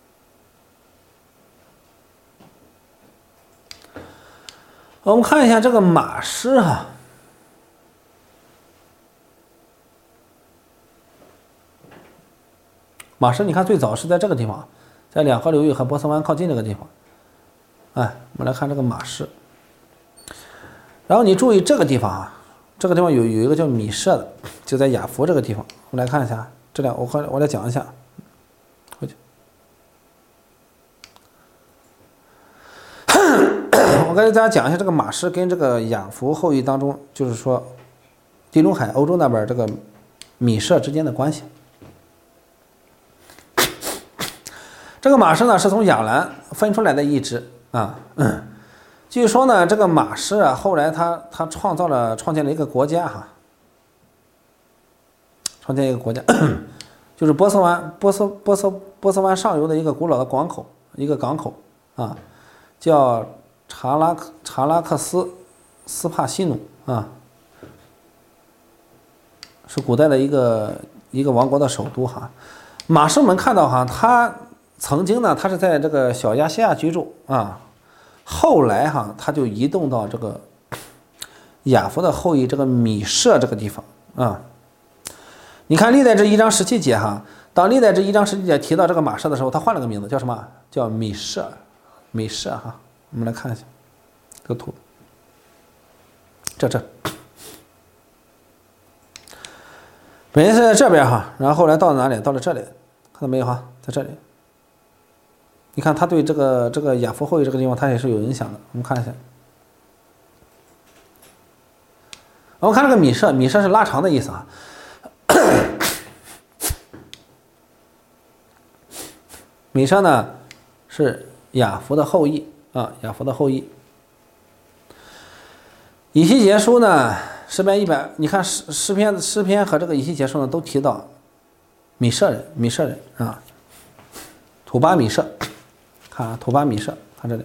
我们看一下这个马施马施你看最早是在这个地方，在两河流域和波斯湾靠近这个地方。我们来看这个马施。然后你注意这个地方这个地方有一个叫米舍的，就在雅弗这个地方。我们来看一下这两，我来讲一下。我跟大家讲一下这个马施跟这个雅弗后裔当中，就是说地中海欧洲那边这个米舍之间的关系。这个马施呢是从亚兰分出来的一支据说呢这个马施后来他创建了一个国家创建一个国家就是波斯湾上游的一个古老的港口叫查拉克斯帕西努是古代的一个王国的首都马施们看到他曾经呢他是在这个小亚细亚居住后来他就移动到这个雅弗的后裔这个米舍这个地方你看历代志1章17节当历代志1章17节提到这个马舍的时候，他换了个名字，叫什么？叫米舍我们来看一下这个图，这本来是在这边然后后来到哪里？到了这里，看到没有在这里。你看他对这个雅弗后裔这个地方，他也是有影响的。我们看一下，我们看这个米舍是拉长的意思米舍呢是雅弗的后裔雅弗的后裔。以西结书呢，诗篇100，你看诗篇和这个以西结书呢都提到米舍人土巴米舍，看土巴米舍，看这里，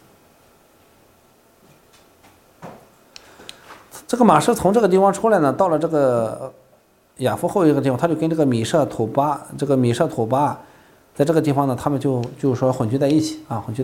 这个马施从这个地方出来呢，到了这个雅弗后裔这个地方，他就跟这个米舍土巴在这个地方呢，他们就是说混居在一起。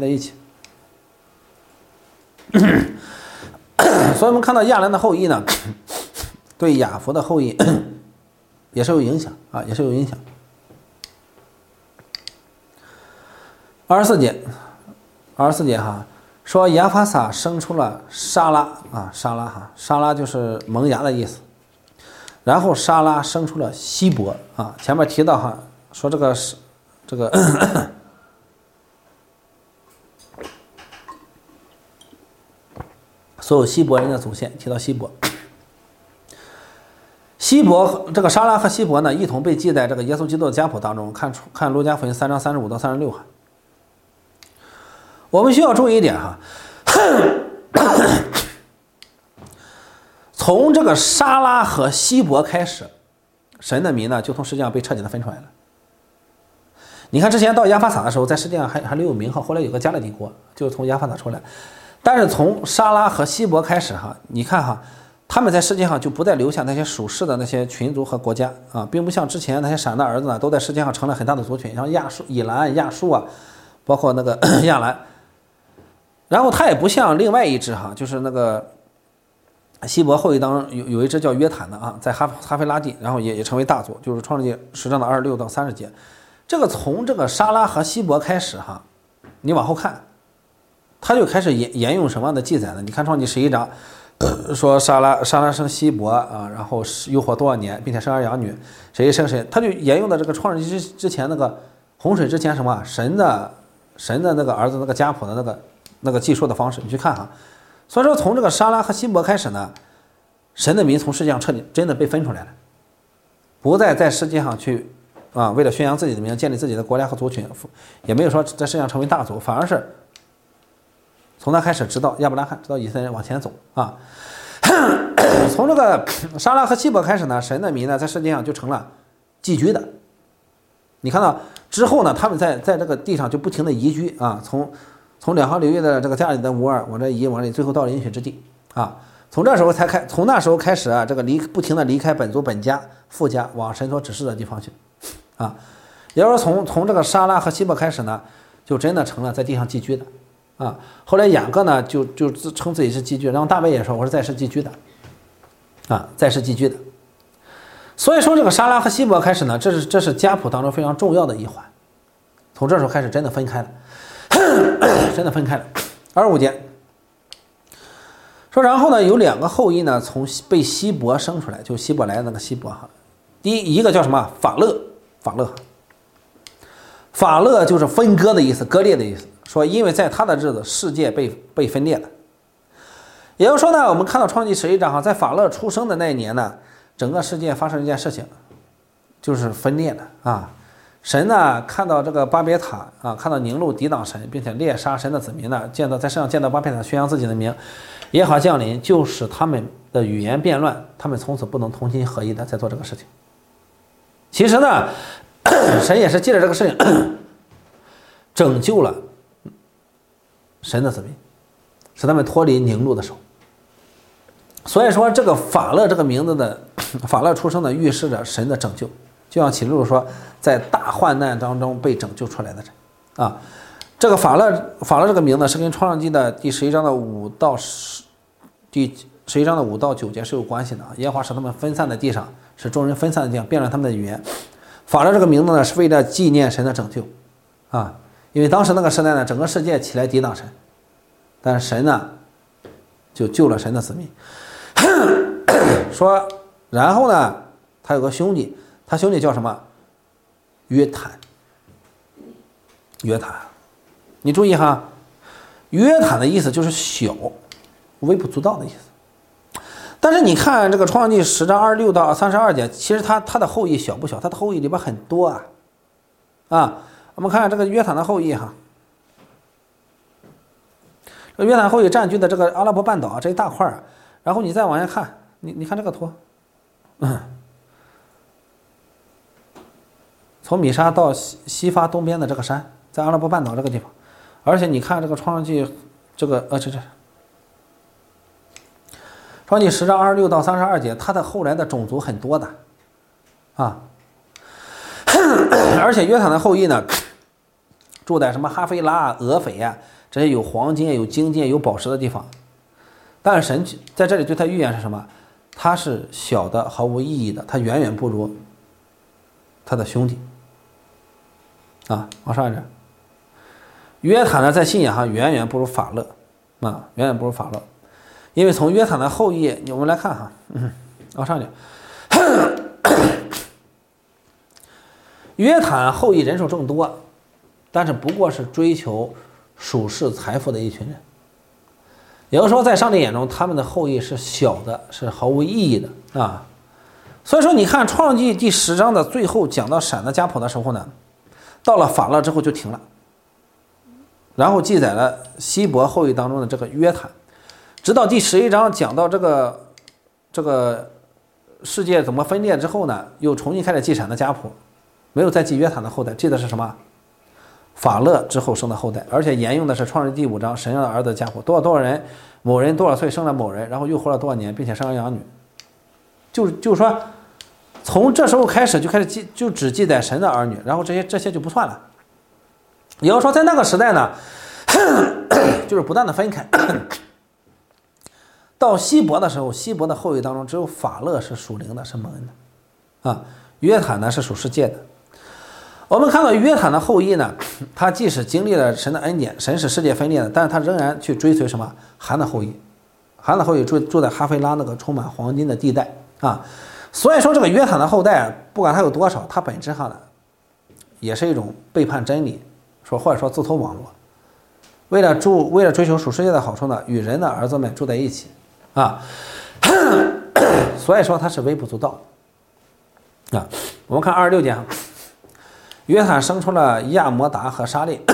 所以我们看到亚兰的后裔呢，对雅弗的后裔也是有影响。 24节哈，说亚法撒生出了沙拉啊，沙拉就是萌芽的意思。然后沙拉生出了希伯啊，前面提到哈，说这个所有希伯人的祖先，提到希伯。这个沙拉和希伯呢，一同被记在这个耶稣基督的家谱当中。看路加福音3章35到36哈。我们需要注意一点哈，从这个沙拉和希伯开始，神的民呢就从世界上被彻底的分出来了。你看之前到亚法撒的时候，在世界上还留有名号，后来有个加勒底国，就是从亚法撒出来。但是从沙拉和希伯开始哈，你看哈，他们在世界上就不再留下那些属世的那些群族和国家啊，并不像之前那些闪的儿子呢，都在世界上成了很大的族群，像以兰、亚述啊，包括那个亚兰。然后他也不像另外一支哈，就是那个希伯后裔当中有一支叫约坦的啊，在哈菲拉地，然后也成为大族，就是创世纪10章的26到30节。这个从这个沙拉和希伯开始哈，你往后看，他就开始沿用什么样的记载呢？你看创世纪11章，说沙拉生希伯啊，然后又活多少年，并且生儿养女，谁生谁，他就沿用的这个创世纪之前那个洪水之前什么神的那个儿子那个家谱的那个记述的方式，你去看哈。所以说从这个沙拉和希伯开始呢，神的民从世界上彻底真的被分出来了，不再在世界上去啊为了宣扬自己的名，建立自己的国家和族群，也没有说在世界上成为大族，反而是从他开始直到亚伯拉罕，直到以色列人往前走啊。从这个沙拉和希伯开始呢，神的民呢在世界上就成了寄居的。你看到之后呢，他们在这个地上就不停的移居啊，从两河流域的这个加里的乌尔往这移往里，最后到了应许之地啊。从那时候开始啊，这个不停的离开本族本家父家，往神所指示的地方去啊。也就是说从这个沙拉和希伯开始呢，就真的成了在地上寄居的啊。后来雅各呢就自称自己是寄居，然后大卫也说我是在世寄居的啊，在世寄居的。所以说这个沙拉和希伯开始呢，这是家谱当中非常重要的一环。从这时候开始真的分开了。真的分开了。25节说，然后呢，有2个后裔呢，从被希伯生出来，就希伯来的那个希伯哈。一个叫什么法勒就是分割的意思，割裂的意思。说因为在他的日子，世界被分裂了。也就是说呢，我们看到创世纪11章哈，在法勒出生的那一年呢，整个世界发生一件事情，就是分裂了啊。神呢看到这个巴别塔啊，看到宁录抵挡神，并且猎杀神的子民呢，在世上见到巴别塔宣扬自己的名，耶和华降临，就使他们的语言变乱，他们从此不能同心合一的在做这个事情。其实呢，神也是借着这个事情拯救了神的子民，使他们脱离宁录的手。所以说这个法勒这个名字的法勒出生的预示着神的拯救。就像启示录说，在大患难当中被拯救出来的人啊，这个法勒这个名字是跟创世纪的第11章的5到9节是有关系的啊。耶和华使他们分散在地上，使众人分散的地方，变乱他们的语言。法勒这个名字呢，是为了纪念神的拯救啊，因为当时那个时代呢，整个世界起来抵挡神，但是神呢就救了神的子民。说，然后呢，他有个兄弟。他兄弟叫什么？约坦。你注意哈，约坦的意思就是小，微不足道的意思。但是你看这个创世纪10章26到32节，其实他的后裔小不小？他的后裔里边很多啊。我们看这个约坦的后裔哈，这约坦后裔占据的这个阿拉伯半岛这一大块，然后你再往下看，你看这个图，从米沙到西发东边的这个山，在阿拉伯半岛这个地方，而且你看这个创世纪这个创世纪10章26到32节，他的后来的种族很多的啊，而且约坦的后裔呢，住在什么哈菲拉、俄斐啊这些有黄金、有金金、有宝石的地方，但是神在这里对他预言是什么？他是小的、毫无意义的，他远远不如他的兄弟。啊，往上一点。 约坦呢，在信仰上远远不如法勒啊，远远不如法勒，因为从约坦的后裔，我们来看哈，往上点，约坦后裔人数众多，但是不过是追求属世财富的一群人。也就是说，在上帝眼中，他们的后裔是小的，是毫无意义的啊。所以说，你看《创纪》第10章的最后讲到闪的家谱的时候呢，到了法勒之后就停了，然后记载了希伯后裔当中的这个约坦，直到第11章讲到这个世界怎么分裂之后呢，又重新开始记闪的家谱，没有再记约坦的后代，记的是什么？法勒之后生的后代，而且沿用的是创世第5章神的儿子家谱，多少人，某人多少岁生了某人，然后又活了多少年，并且生儿养女，就是说，从这时候开始就开始记，就只记载神的儿女，然后这些就不算了。也就是说，在那个时代呢，就是不断的分开。到希伯的时候，希伯的后裔当中只有法勒是属灵的，是蒙恩的，啊，约坦呢是属世界的。我们看到约坦的后裔呢，他即使经历了神的恩典，神使世界分裂的，但是他仍然去追随什么？含的后裔，含的后裔住在哈菲拉那个充满黄金的地带啊。所以说这个约坦的后代，不管他有多少，他本质上呢，也是一种背叛真理，或者说自投网络，为了追求属世界的好处呢，与人的儿子们住在一起啊。所以说他是微不足道啊。我们看26节。约坦生出了亚摩达和沙列，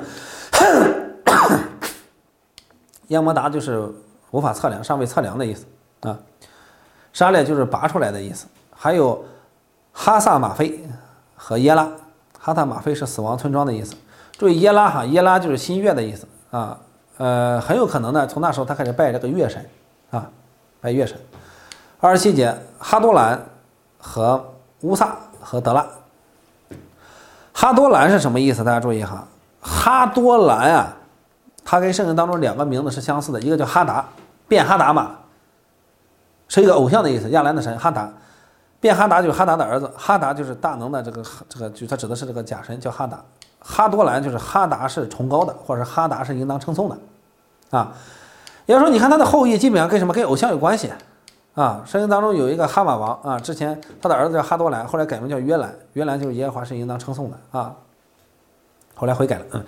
亚摩达就是无法测量、尚未测量的意思啊，沙列就是拔出来的意思。还有哈萨马菲和耶拉，哈萨马菲是死亡村庄的意思。注意耶拉哈，耶拉就是新月的意思啊。很有可能呢，从那时候他开始拜这个月神啊，拜月神。27节，哈多兰和乌萨和德拉。哈多兰是什么意思？大家注意哈，哈多兰啊，它跟圣经当中2个名字是相似的，一个叫哈达，便哈达嘛，是一个偶像的意思，亚兰的神哈达，便哈达就是哈达的儿子，哈达就是大能的这个，就它指的是这个假神叫哈达，哈多兰就是哈达是崇高的，或者哈达是应当称颂的，啊，也就是说，你看他的后裔基本上跟什么？跟偶像有关系。啊，圣经当中有一个哈马王啊，之前他的儿子叫哈多兰，后来改名叫约兰，约兰就是耶和华是应当称颂的啊，后来悔改了。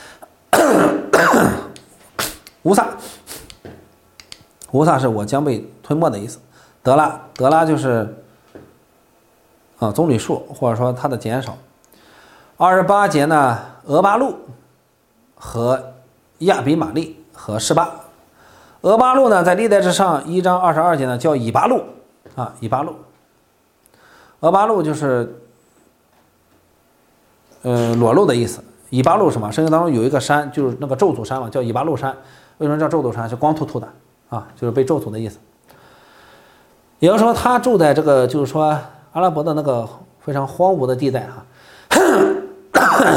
乌萨，乌萨是我将被吞没的意思。德拉就是棕榈树，或者说它的减少。28节呢，俄巴路和亚比玛利和示巴。俄巴路呢，在历代之上1章22节呢叫以巴路啊，以巴路。俄巴路就是裸露的意思。以巴路什么？圣经当中有一个山，就是那个咒诅山嘛，叫以巴路山。为什么叫咒诅山？是光秃秃的啊，就是被咒诅的意思。也就是说，他住在这个就是说阿拉伯的那个非常荒芜的地带哈。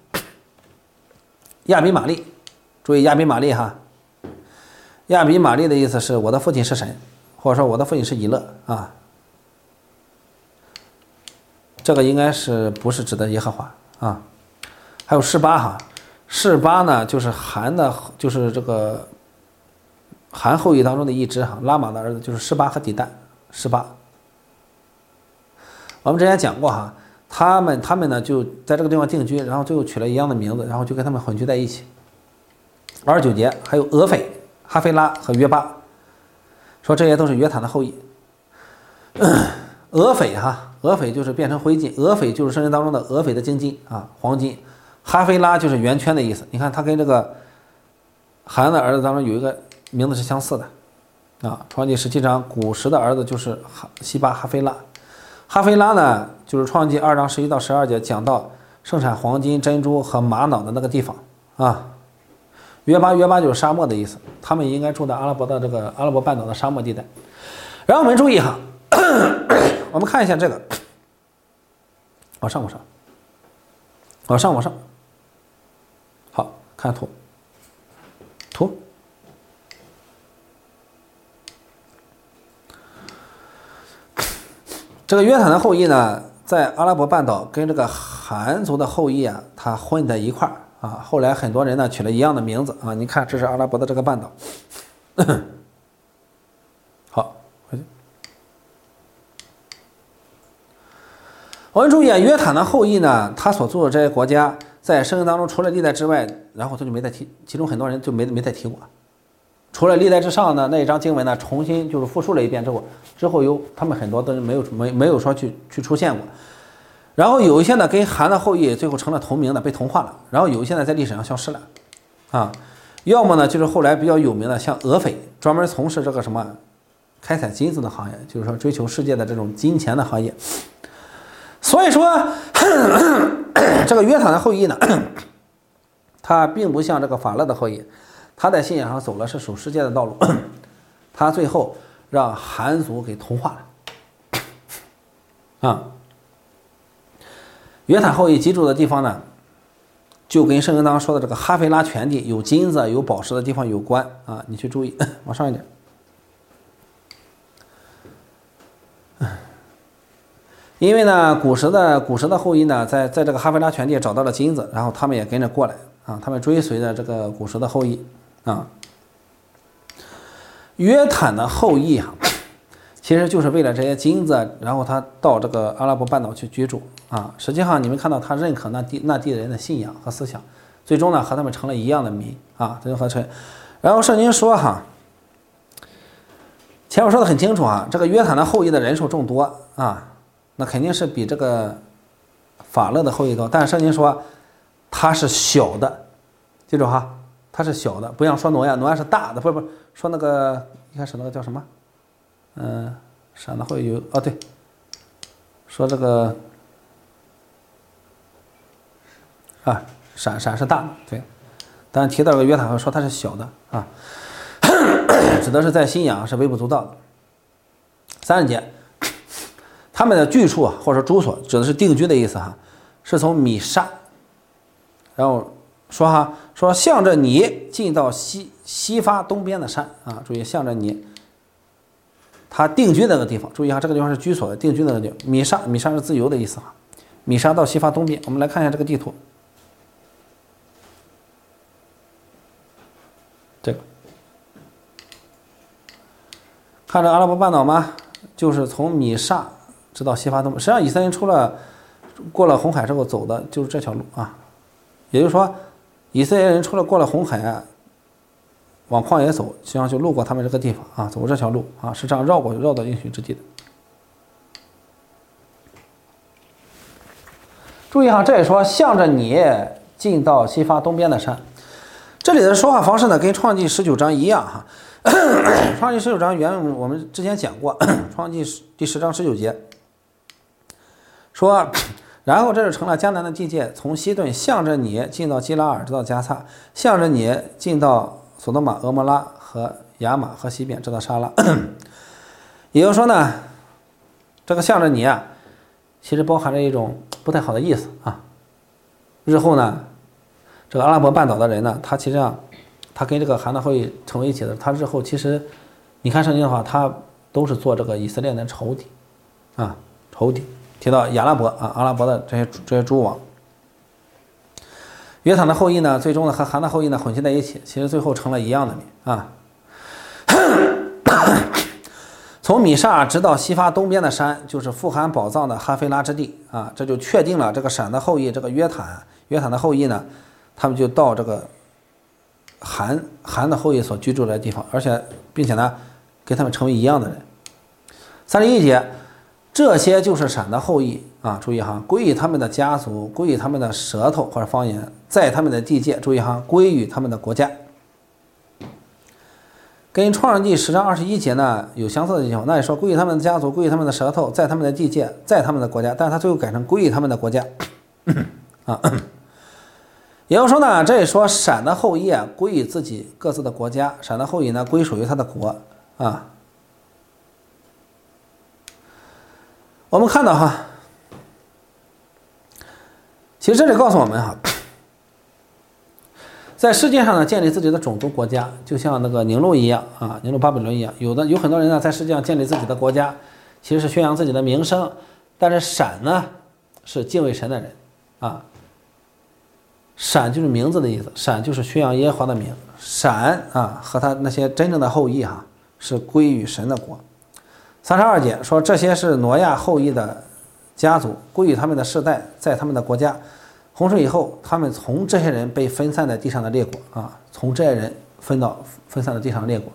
亚比玛利，注意亚比玛利哈。亚比玛利的意思是我的父亲是神，或者说我的父亲是以勒啊。这个应该是不是指的耶和华啊？还有示巴哈，示巴呢就是韩的，就是这个韩后裔当中的一支哈，拉玛的儿子就是示巴和底但，示巴。我们之前讲过哈，他们呢就在这个地方定居，然后最后取了一样的名字，然后就跟他们混居在一起。29节还有俄斐、哈菲拉和约巴，说这些都是约坦的后裔。俄斐哈，俄斐就是变成灰烬，俄斐就是圣经当中的俄斐的精金啊，黄金。哈菲拉就是圆圈的意思，你看他跟这个韩的儿子当中有一个名字是相似的啊。创记17章，古时的儿子就是西巴哈菲拉。哈菲拉呢，就是创记2章11到12节讲到盛产黄金、珍珠和玛瑙的那个地方啊。约巴就是沙漠的意思，他们应该住在阿拉伯的这个阿拉伯半岛的沙漠地带。然后我们注意哈，我们看一下这个，往上，好看图，这个约坦的后裔呢，在阿拉伯半岛跟这个韩族的后裔啊，他混在一块儿啊。后来很多人呢取了一样的名字啊。你看，这是阿拉伯的这个半岛。好，回去。我们注意啊，约坦的后裔呢，他所住的这些国家，在圣经当中除了历代之外，然后他就没再提，其中很多人就没再提过。除了历代之上的那一章经文呢，重新就是复述了一遍之后他们很多都没有说去出现过。然后有一些呢跟韩的后裔最后成了同名的，被同化了。然后有一些呢在历史上消失了，啊，要么呢就是后来比较有名的，像俄斐，专门从事这个什么开采金子的行业，就是说追求世界的这种金钱的行业。所以说，这个约坦的后裔呢，他并不像这个法勒的后裔，他在信仰上走了是属世界的道路，他最后让韩族给同化了，啊。约坦后裔居住的地方呢，就跟圣经当中说的这个哈菲拉全地有金子有宝石的地方有关啊，你去注意，往上一点。因为呢，古时的后裔呢，在这个哈菲拉全地找到了金子，然后他们也跟着过来啊，他们追随着这个古时的后裔啊。约坦的后裔啊，其实就是为了这些金子，然后他到这个阿拉伯半岛去居住啊。实际上，你们看到他认可那地的人的信仰和思想，最终呢和他们成了一样的民啊，这就合成。然后圣经说哈，前面说的很清楚啊，这个约坦的后裔的人数众多啊，那肯定是比这个法勒的后裔多。但是圣经说他是小的，记住哈，他是小的，不像说挪亚是大的，不说那个一开始那个叫什么？闪的会有对，说这个啊，闪是大的，对，但提到这个约坦会说他是小的啊，指的是在信仰是微不足道的。30节，他们的居处或者说住所指的是定居的意思哈，是从米沙，然后说向着你进到西发东边的山啊，注意向着你。他定居那个地方，注意哈，这个地方是居所的，定居那个地方。米沙是自由的意思哈。米沙到西发东边，我们来看一下这个地图。这个看着阿拉伯半岛吗？就是从米沙直到西发东边。实际上，以色列人过了红海之后走的就是这条路啊。也就是说，以色列人过了红海啊，往旷野走，实际上就路过他们这个地方啊，走这条路啊，是这样绕到应许之地的。注意哈，这也说向着你进到西发东边的山。这里的说话方式呢，跟创记19章一样哈。创记19章原文我们之前讲过，创记第10章19节说，然后这就成了迦南的地界，从西顿向着你进到基拉尔，直到加萨，向着你进到索多玛、俄摩拉和亚玛和西边，直到沙拉。也就是说呢，这个向着你啊，其实包含着一种不太好的意思啊。日后呢，这个阿拉伯半岛的人呢，他其实上他跟这个韩的后裔成为一起的，他日后其实你看圣经的话，他都是做这个以色列的仇敌啊，仇敌。提到亚拉伯啊，阿拉伯的这些诸王。约坦的后裔呢，最终呢和韩的后裔呢混迹在一起，其实最后成了一样的民啊。从米沙直到西发东边的山，就是富含宝藏的哈菲拉之地啊，这就确定了这个闪的后裔，这个约坦的后裔呢，他们就到这个韩的后裔所居住的地方，而且并且呢，跟他们成为一样的人。31节。这些就是闪的后裔啊！注意哈，归于他们的家族，归于他们的舌头或者方言，在他们的地界。注意哈，归于他们的国家。跟创世纪10章21节呢有相似的地方，那也说归于他们的家族，归于他们的舌头，在他们的地界，在他们的国家，但是他最后改成归于他们的国家啊。也就是说呢，这也说闪的后裔啊归于自己各自的国家，闪的后裔呢归属于他的国啊。我们看到哈，其实这里告诉我们哈，在世界上呢建立自己的种族国家，就像那个宁录一样啊，宁录巴比伦一样，有很多人呢在世界上建立自己的国家，其实是宣扬自己的名声，但是闪呢是敬畏神的人啊， 闪就是名字的意思，闪就是宣扬耶和华的名。闪啊，和他那些真正的后裔是归于神的国。32节说这些是挪亚后裔的家族，归于他们的世代，在他们的国家。洪水以后，他们从这些人被分散在地上的列国从这些人分散在地上的列国。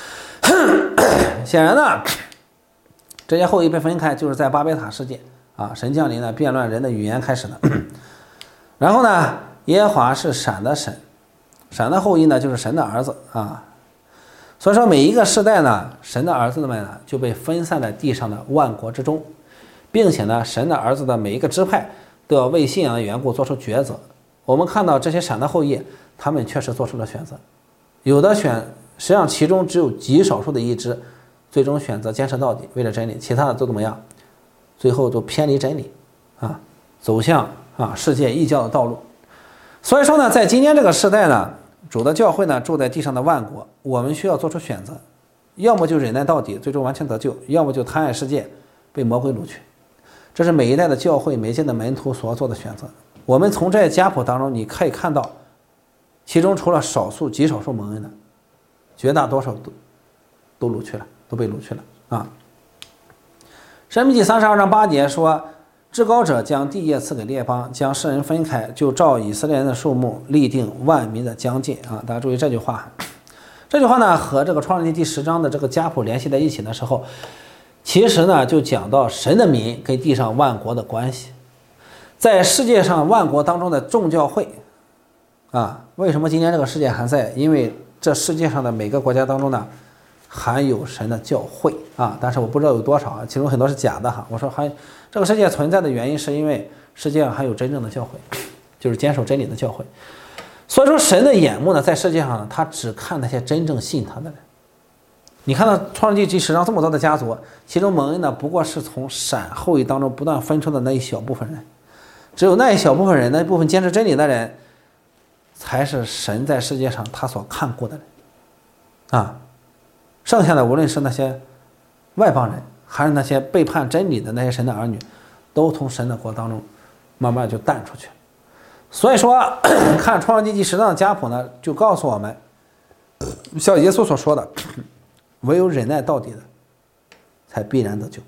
显然呢，这些后裔被分开，就是在巴别塔事件神降临呢，变乱人的语言开始的。然后呢，耶和华是闪的神，闪的后裔呢就是神的儿子所以说每一个世代呢，神的儿子们呢就被分散在地上的万国之中，并且呢，神的儿子的每一个支派都要为信仰的缘故做出抉择。我们看到这些闪的后裔，他们确实做出了选择，有的实际上其中只有极少数的一支最终选择坚持到底，为了真理，其他的都怎么样？最后都偏离真理走向世界异教的道路。所以说呢，在今天这个时代呢，主的教会呢住在地上的万国，我们需要做出选择，要么就忍耐到底，最终完全得救，要么就贪爱世界，被魔鬼掳去。这是每一代的教会每一届的门徒所做的选择。我们从这些家谱当中，你可以看到，其中除了少数极少数蒙恩的，绝大多数都掳去了，都被掳去了申命记32章8节说，至高者将地业赐给列邦，将世人分开，就照以色列人的数目立定万民的疆界大家注意这句话。这句话呢和这个创世记第10章的这个家谱联系在一起的时候，其实呢就讲到神的民跟地上万国的关系。在世界上万国当中的众教会为什么今天这个世界还在？因为这世界上的每个国家当中呢含有神的教会但是我不知道有多少其中很多是假的我说这个世界存在的原因是因为世界上还有真正的教会，就是坚守真理的教会。所以说神的眼目呢在世界上呢，他只看那些真正信他的人。你看到创世纪第10章这么多的家族，其中蒙恩呢不过是从闪后裔当中不断分出的那一小部分人，只有那一小部分人，那一部分坚持真理的人，才是神在世界上他所看顾的人剩下的无论是那些外邦人，还是那些背叛真理的那些神的儿女，都从神的国当中慢慢就淡出去了。所以说看创世纪第10章的家谱呢，就告诉我们，像耶稣所说的，唯有忍耐到底的才必然得救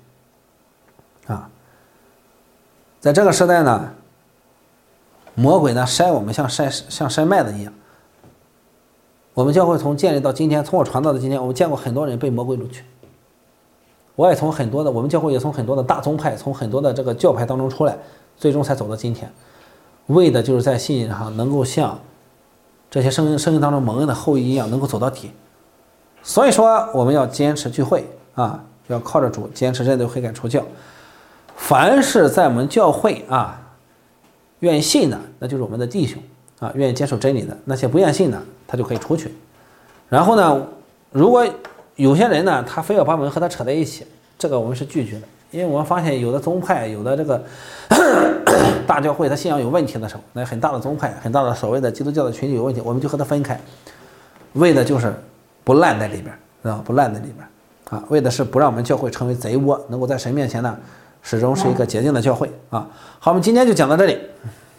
在这个时代呢，魔鬼呢筛我们像筛麦子一样。我们教会从建立到今天，从我传道的今天，我们见过很多人被魔鬼掳去。我也从很多的，我们教会也从很多的大宗派，从很多的这个教派当中出来，最终才走到今天，为的就是在信仰上能够像这些圣经当中蒙恩的后裔一样，能够走到底。所以说我们要坚持聚会要靠着主坚持认罪悔改除教。凡是在我们教会愿意信的，那就是我们的弟兄愿意接受真理的，那些不愿信的他就可以出去。然后呢，如果有些人呢他非要把我们和他扯在一起，这个我们是拒绝的。因为我们发现有的宗派，有的这个大教会他信仰有问题的时候，那很大的宗派，很大的所谓的基督教的群体有问题，我们就和他分开，为的就是不烂在里边不烂在里边为的是不让我们教会成为贼窝，能够在神面前呢始终是一个洁净的教会好，我们今天就讲到这里。